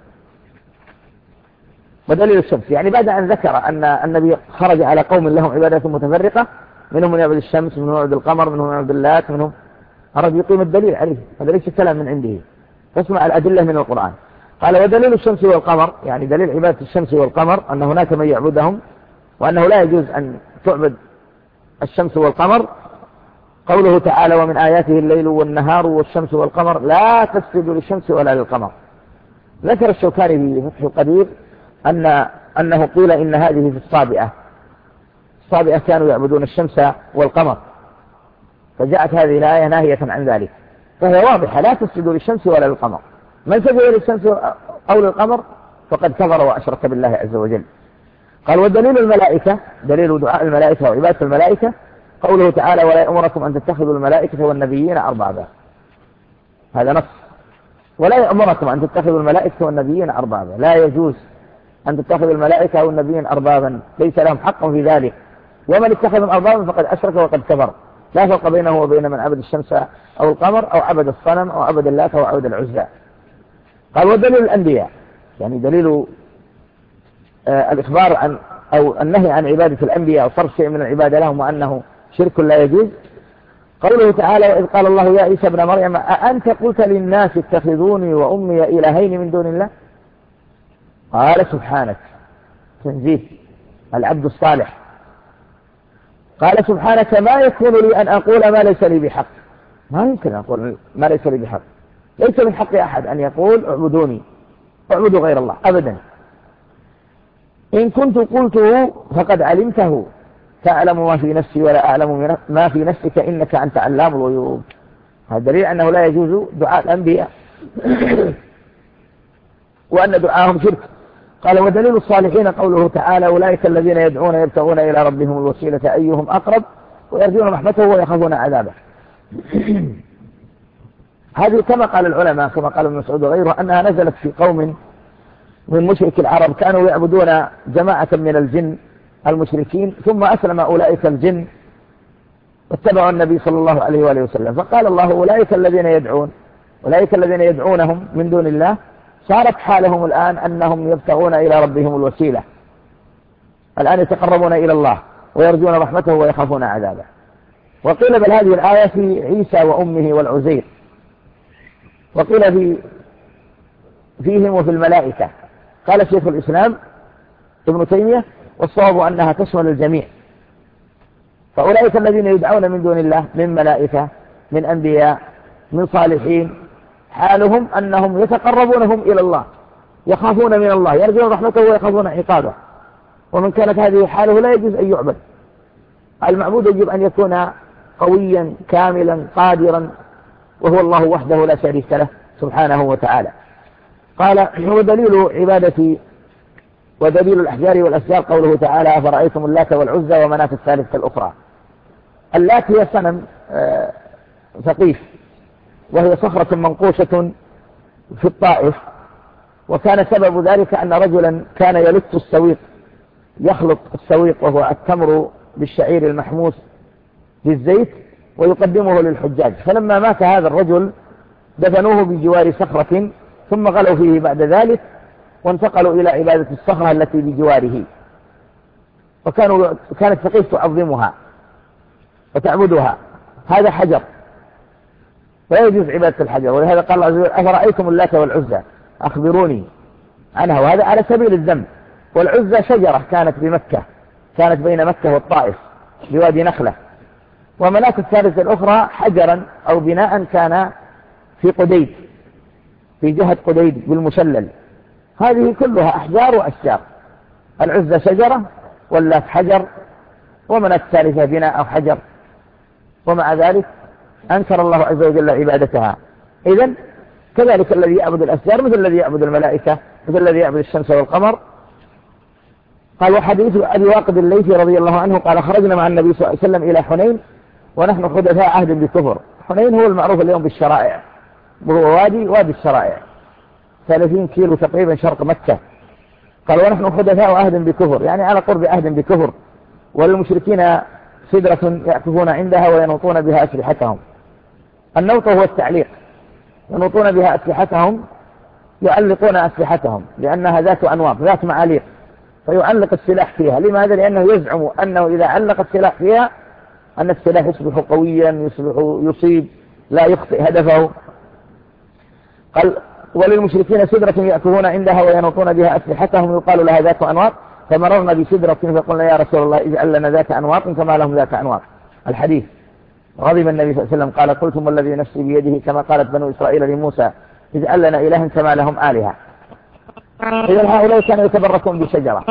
ودليل الشمس، يعني بعد أن ذكر أن النبي خرج على قوم لهم عبادات متفرقة، منهم من يعبد الشمس، منهم من يعبد القمر، منهم من يعبد اللات، منهم أراد يقيم الدليل عليه، هذا ليس كلام من عنده، تسمع الأدلة من القرآن. قال ودليل الشمس والقمر، يعني دليل عبادة الشمس والقمر أن هناك من يعبدهم، وأنه لا يجوز أن تعبد الشمس والقمر. قوله تعالى ومن آياته الليل والنهار والشمس والقمر لا تسجدوا للشمس ولا للقمر. ذكر الشوكاني في فتح القدير أنه قيل إن هذه في الصابئة كانوا يعبدون الشمس والقمر، فجاءت هذه الآية ناهية عن ذلك، فهي واضحة لا تسجدوا للشمس ولا للقمر. من سجد للشمس أو للقمر فقد كفر وأشرك بالله عز وجل. قال ودليل الملائكة، دليل دعاء الملائكة وعبادة الملائكة قوله تعالى ولا يأمركم أن تتخذوا الملائكة والنبيين أربابا، هذا نص. ولا يأمركم أن تتخذوا الملائكة والنبيين أربابا، لا يجوز أن تتخذوا الملائكة أو النبيين أربابا، ليس لهم حق في ذلك، ومن اتخذهم أربابا فقد أشرك وقد كفر. لا فرق بينه وبين من عبد الشمس أو القمر أو عبد الصنم أو عبد اللات أو عبد العزى. قال ودليل الأنبياء، يعني دليل الإخبار عن أو النهي عن عبادة الأنبياء وصرف شيء من العبادة لهم وأنه شرك لا يجوز. قوله تعالى وإذ قال الله يا عيسى ابن مريم أأنت قلت للناس اتخذوني وأمي إلهين من دون الله؟ قال سبحانك، تنزيه العبد الصالح، قال سبحانك ما يكون لي أن أقول ما ليس لي بحق، ما يمكن أن أقول ما ليس لي بحق، ليس من حق أحد أن يقول اعبدوني اعبدوا غير الله أبدا. إن كنت قلته فقد علمته تعلم ما في نفسي ولا أعلم ما في نفسك إنك أنت علام الغيوب. هذا دليل أنه لا يجوز دعاء الأنبياء وأن دعاهم شرك. قال ودليل الصالحين قوله تعالى أولئك الذين يدعون يبتغون إلى ربهم الوسيلة أيهم أقرب ويرجون رحمته ويخافون عذابه. هذه كما قال العلماء كما قال ابن مسعود وغيره أنها نزلت في قوم من مشرك العرب كانوا يعبدون جماعة من الجن المشركين، ثم أسلم أولئك الجن واتبعوا النبي صلى الله عليه وآله وسلم، فقال الله أولئك الذين يدعونهم من دون الله صارت حالهم الآن أنهم يبتغون إلى ربهم الوسيلة، الآن يتقربون إلى الله ويرجون رحمته ويخافون عذابه. وقيل بل هذه الآية في عيسى وأمه والعزير، وقيل فيهم وفي الملائكة. قال شيخ الإسلام ابن تيمية والصواب أنها تشمل الجميع، فأولئك الذين يدعون من دون الله من ملائكة من أنبياء من صالحين حالهم أنهم يتقربونهم إلى الله يخافون من الله يرجون رحمته ويخافون عقابه، ومن كانت هذه حاله لا يجوز أن يعبد. المعبود يجب أن يكون قويا كاملا قادرا، وهو الله وحده لا شريك له سبحانه وتعالى. قال هو دليل عبادة ودليل الأحجار والأشجار قوله تعالى أفرأيتم اللات والعزى ومناة الثالثة الأخرى. اللات هي صنم ثقيف، وهي صخرة منقوشة في الطائف، وكان سبب ذلك أن رجلا كان يلت السويق، يخلط السويق وهو التمر بالشعير المحموس بالزيت ويقدمه للحجاج، فلما مات هذا الرجل دفنوه بجوار صخرة ثم غلوا فيه بعد ذلك وانتقلوا إلى عبادة الصخرة التي بجواره، كانت ثقيف تعظمها وتعبدها. هذا حجر لا يجوز عبادة الحجر، ولهذا قال الله عز وجل أفرأيتم اللات والعزى أخبروني عنها، وهذا على سبيل الذم. والعزى شجرة كانت بمكة، كانت بين مكة والطائف بوادي نخلة. ومناة الثالثة الأخرى حجرا أو بناء كان في قديد، في جهة قديد بالمشلل. هذه كلها أحجار وأشجار، العزى شجرة واللات حجر ومناة الثالثة بناء أو حجر، ومع ذلك أنكر الله عز وجل عبادتها. إذن كذلك الذي يعبد الأشجار مثل الذي يعبد الملائكة، مثل الذي يعبد الشمس والقمر. قال وحديث أبي واقد الليثي رضي الله عنه قال خرجنا مع النبي صلى الله عليه وسلم إلى حنين ونحن حدثاء عهد بكفر. حنين هو المعروف اليوم بالشرائع، وهو وادي الشرائع 30 كيلو تقريبا شرق مكة. قال ونحن حدثاء عهد بكفر، يعني على قرب عهد بكفر، وللمشركين سدرة يعكفون عندها وينوطون بها أسلحتهم. النوط هو التعليق، ينوطون بها أسلحتهم، يعلقون أسلحتهم لأنها ذات أنواط ذات معاليق، فيعلق السلاح فيها. لماذا؟ لأنه يزعم أنه إذا علق السلاح فيها أن السلاح يصبح قويا، يصيب لا يخطئ هدفه. قال وللمشركين سدرة يأكلون عندها وينوطون بها أسلحتهم يقال لها ذات أنواط، فمررنا بسدرة فقلنا يا رسول الله اجعل لنا ذات أنواط كما لهم ذات أنواط. الحديث. غضب النبي صلى الله عليه وسلم قال قلتم والذي نفسي بيده كما قالت بنو إسرائيل لموسى اجعل لنا إلها كما لهم آلهة. إذن هؤلاء كانوا يتبركون بشجرة،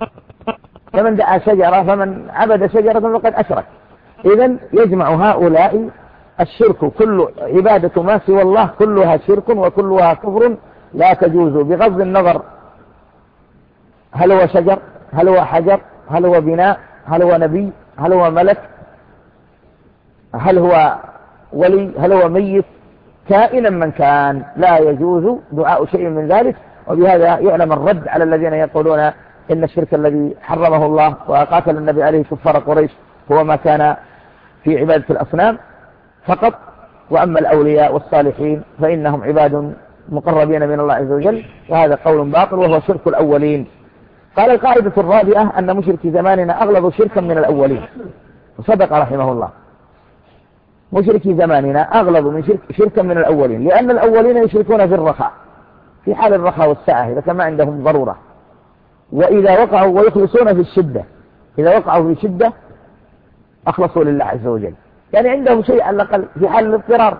فمن دعا شجرة فمن عبد شجرة فقد أشرك. إذن يجمع هؤلاء الشرك، كل عبادة ما سوى الله كلها شرك وكلها كفر لا تجوز، بغض النظر هل هو شجر، هل هو حجر، هل هو بناء، هل هو نبي، هل هو ملك، هل هو ولي، هل هو ميت، كائنا من كان لا يجوز دعاء شيء من ذلك. وبهذا يعلم الرد على الذين يقولون إن الشرك الذي حرمه الله وقاتل النبي عليه كفار قريش هو ما كان في عبادة الأصنام فقط، وأما الأولياء والصالحين فإنهم عباد مقربين من الله عز وجل، وهذا قول باطل وهو شرك الأولين. قال القاعدة الرابعة أن مشركي زماننا أغلظ شركا من الأولين، وصدق رحمه الله. مشركي زماننا أغلظ من شركا من الأولين، لأن الأولين يشركون في الرخاء، في حال الرخاء والسعة إذا كان عندهم ضرورة، وإذا وقعوا ويخلصون في الشدة، إذا وقعوا في شدة أخلصوا لله عز وجل، يعني عندهم شيء على الأقل في حال الاضطرار.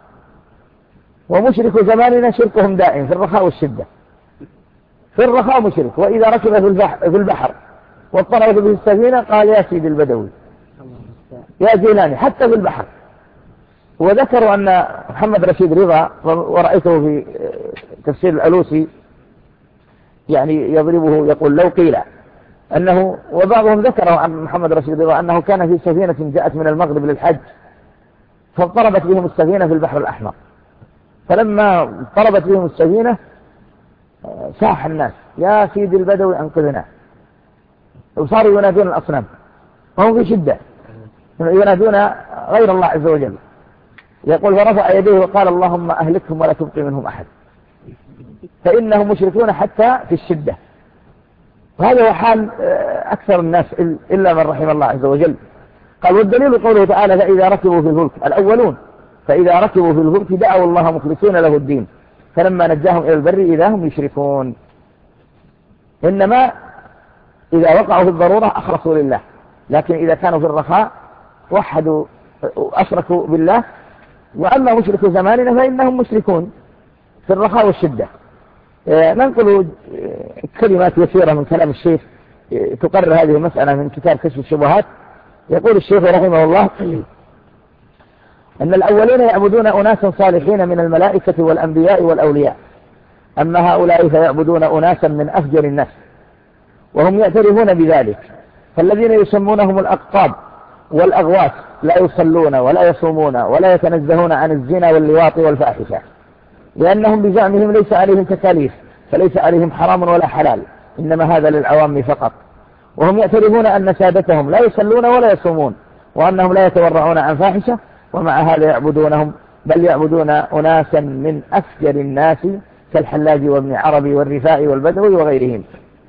ومشرك زماننا شركهم دائم في الرخاء والشدة. في الرخاء مشرك، وإذا ركب في البحر واضطرب به السفينة قال يا سيدي البدوي يا جيلاني، حتى في البحر. وذكروا أن محمد رشيد رضا، ورأيته في تفسير الألوسي يعني يضربه يقول لو قيل أنه، وبعضهم ذكروا عن محمد رشيد رضا أنه كان في سفينة جاءت من المغرب للحج فاضطربت بهم السفينة في البحر الأحمر، فلما اضطربت بهم السفينة صاح الناس يا سيدي البدوي أنقذنا، وصاروا ينادون الأصنام وهم في شدة ينادون غير الله عز وجل. يقول فرفع يديه وقال اللهم أهلكهم ولا تبقي منهم أحد، فإنهم مشركون حتى في الشدة. وهذا هو حال أكثر الناس إلا من رحم الله عز وجل. قال والدليل قوله تعالى فإذا ركبوا في الفلك، الأولون فإذا ركبوا في الفلك دعوا الله مخلصين له الدين فلما نجاهم إلى البر إذا هم يشركون. إنما إذا وقعوا في الضرورة أخلصوا لله، لكن إذا كانوا في الرخاء وحدوا أشركوا بالله. وأما مشرك زماننا فإنهم مشركون في الرخاء والشدة. ننقل كلمات يسيرة من كلام الشيخ تقرر هذه المسألة من كتاب كشف الشبهات. يقول الشيخ رحمه الله أن الأولين يعبدون أناسا صالحين من الملائكة والأنبياء والأولياء، أما هؤلاء فيعبدون أناسا من أفجر الناس وهم يعترفون بذلك، فالذين يسمونهم الأقطاب والأغواث لا يصلون ولا يصومون ولا يتنزهون عن الزنا واللواط والفاحشة، لأنهم بزعمهم ليس عليهم تكاليف، فليس عليهم حرام ولا حلال، إنما هذا للعوام فقط. وهم يعترفون أن سادتهم لا يصلون ولا يصومون، وأنهم لا يتورعون عن فاحشة، ومع هذا يعبدونهم، بل يعبدون أناسا من أفجر الناس كالحلاج وابن عربي والرفاء والبدوي وغيرهم.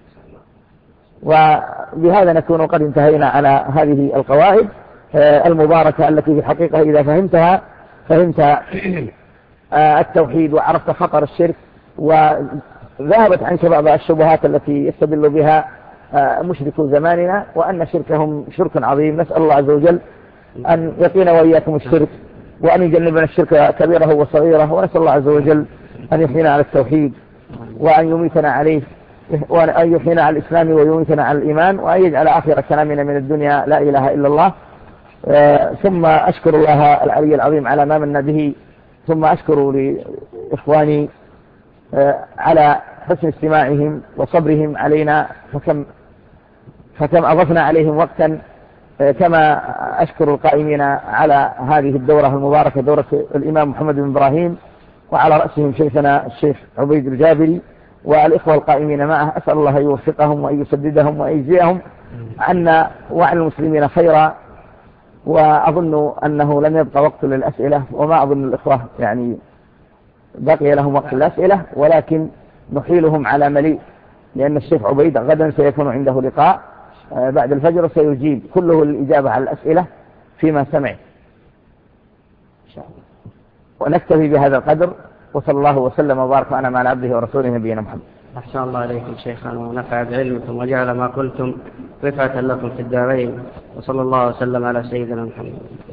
وبهذا نكون قد انتهينا على هذه القواعد المباركة التي في الحقيقة إذا فهمتها فهمت التوحيد وعرفت خطر الشرك، وذهبت عنك بعض الشبهات التي يستدل بها مشركو زماننا، وأن شركهم شرك عظيم. نسأل الله عز وجل أن يقينا وإياكم الشرك، وأن يجنبنا الشرك كبيره وصغيره، ونسأل الله عز وجل أن يحيينا على التوحيد وأن يميتنا عليه، وأن يحيينا على الإسلام ويميتنا على الإيمان، وأن يجعل آخر كلامنا من الدنيا لا إله إلا الله. ثم أشكر الله العلي العظيم على ما من به، ثم أشكر لإخواني على حسن استماعهم وصبرهم علينا، فكم أضفنا عليهم وقتا. كما أشكر القائمين على هذه الدورة المباركة، دورة الإمام محمد بن إبراهيم، وعلى رأسهم شيخنا الشيخ عبيد الجابري والإخوة القائمين معه. أسأل الله أن يوفقهم وأن يسددهم وأن يجزيهم عنا وعن المسلمين خيرا. وأظن أنه لم يبقى وقت للأسئلة، وما أظن الإخوة يعني بقي لهم وقت للأسئلة، ولكن نحيلهم على مليء، لأن الشيخ عبيد غدا سيكون عنده لقاء بعد الفجر، سيجيب كله الإجابة على الأسئلة فيما سمع. ونكتفي بهذا القدر، وصلى الله وسلم وبارك معنا مع عبده ورسوله نبينا محمد. أحسن الله عليكم شيخنا، ونفع بعلمكم، وجعل ما قلتم رفعة لكم في الدارين، وصلى الله وسلم على سيدنا محمد.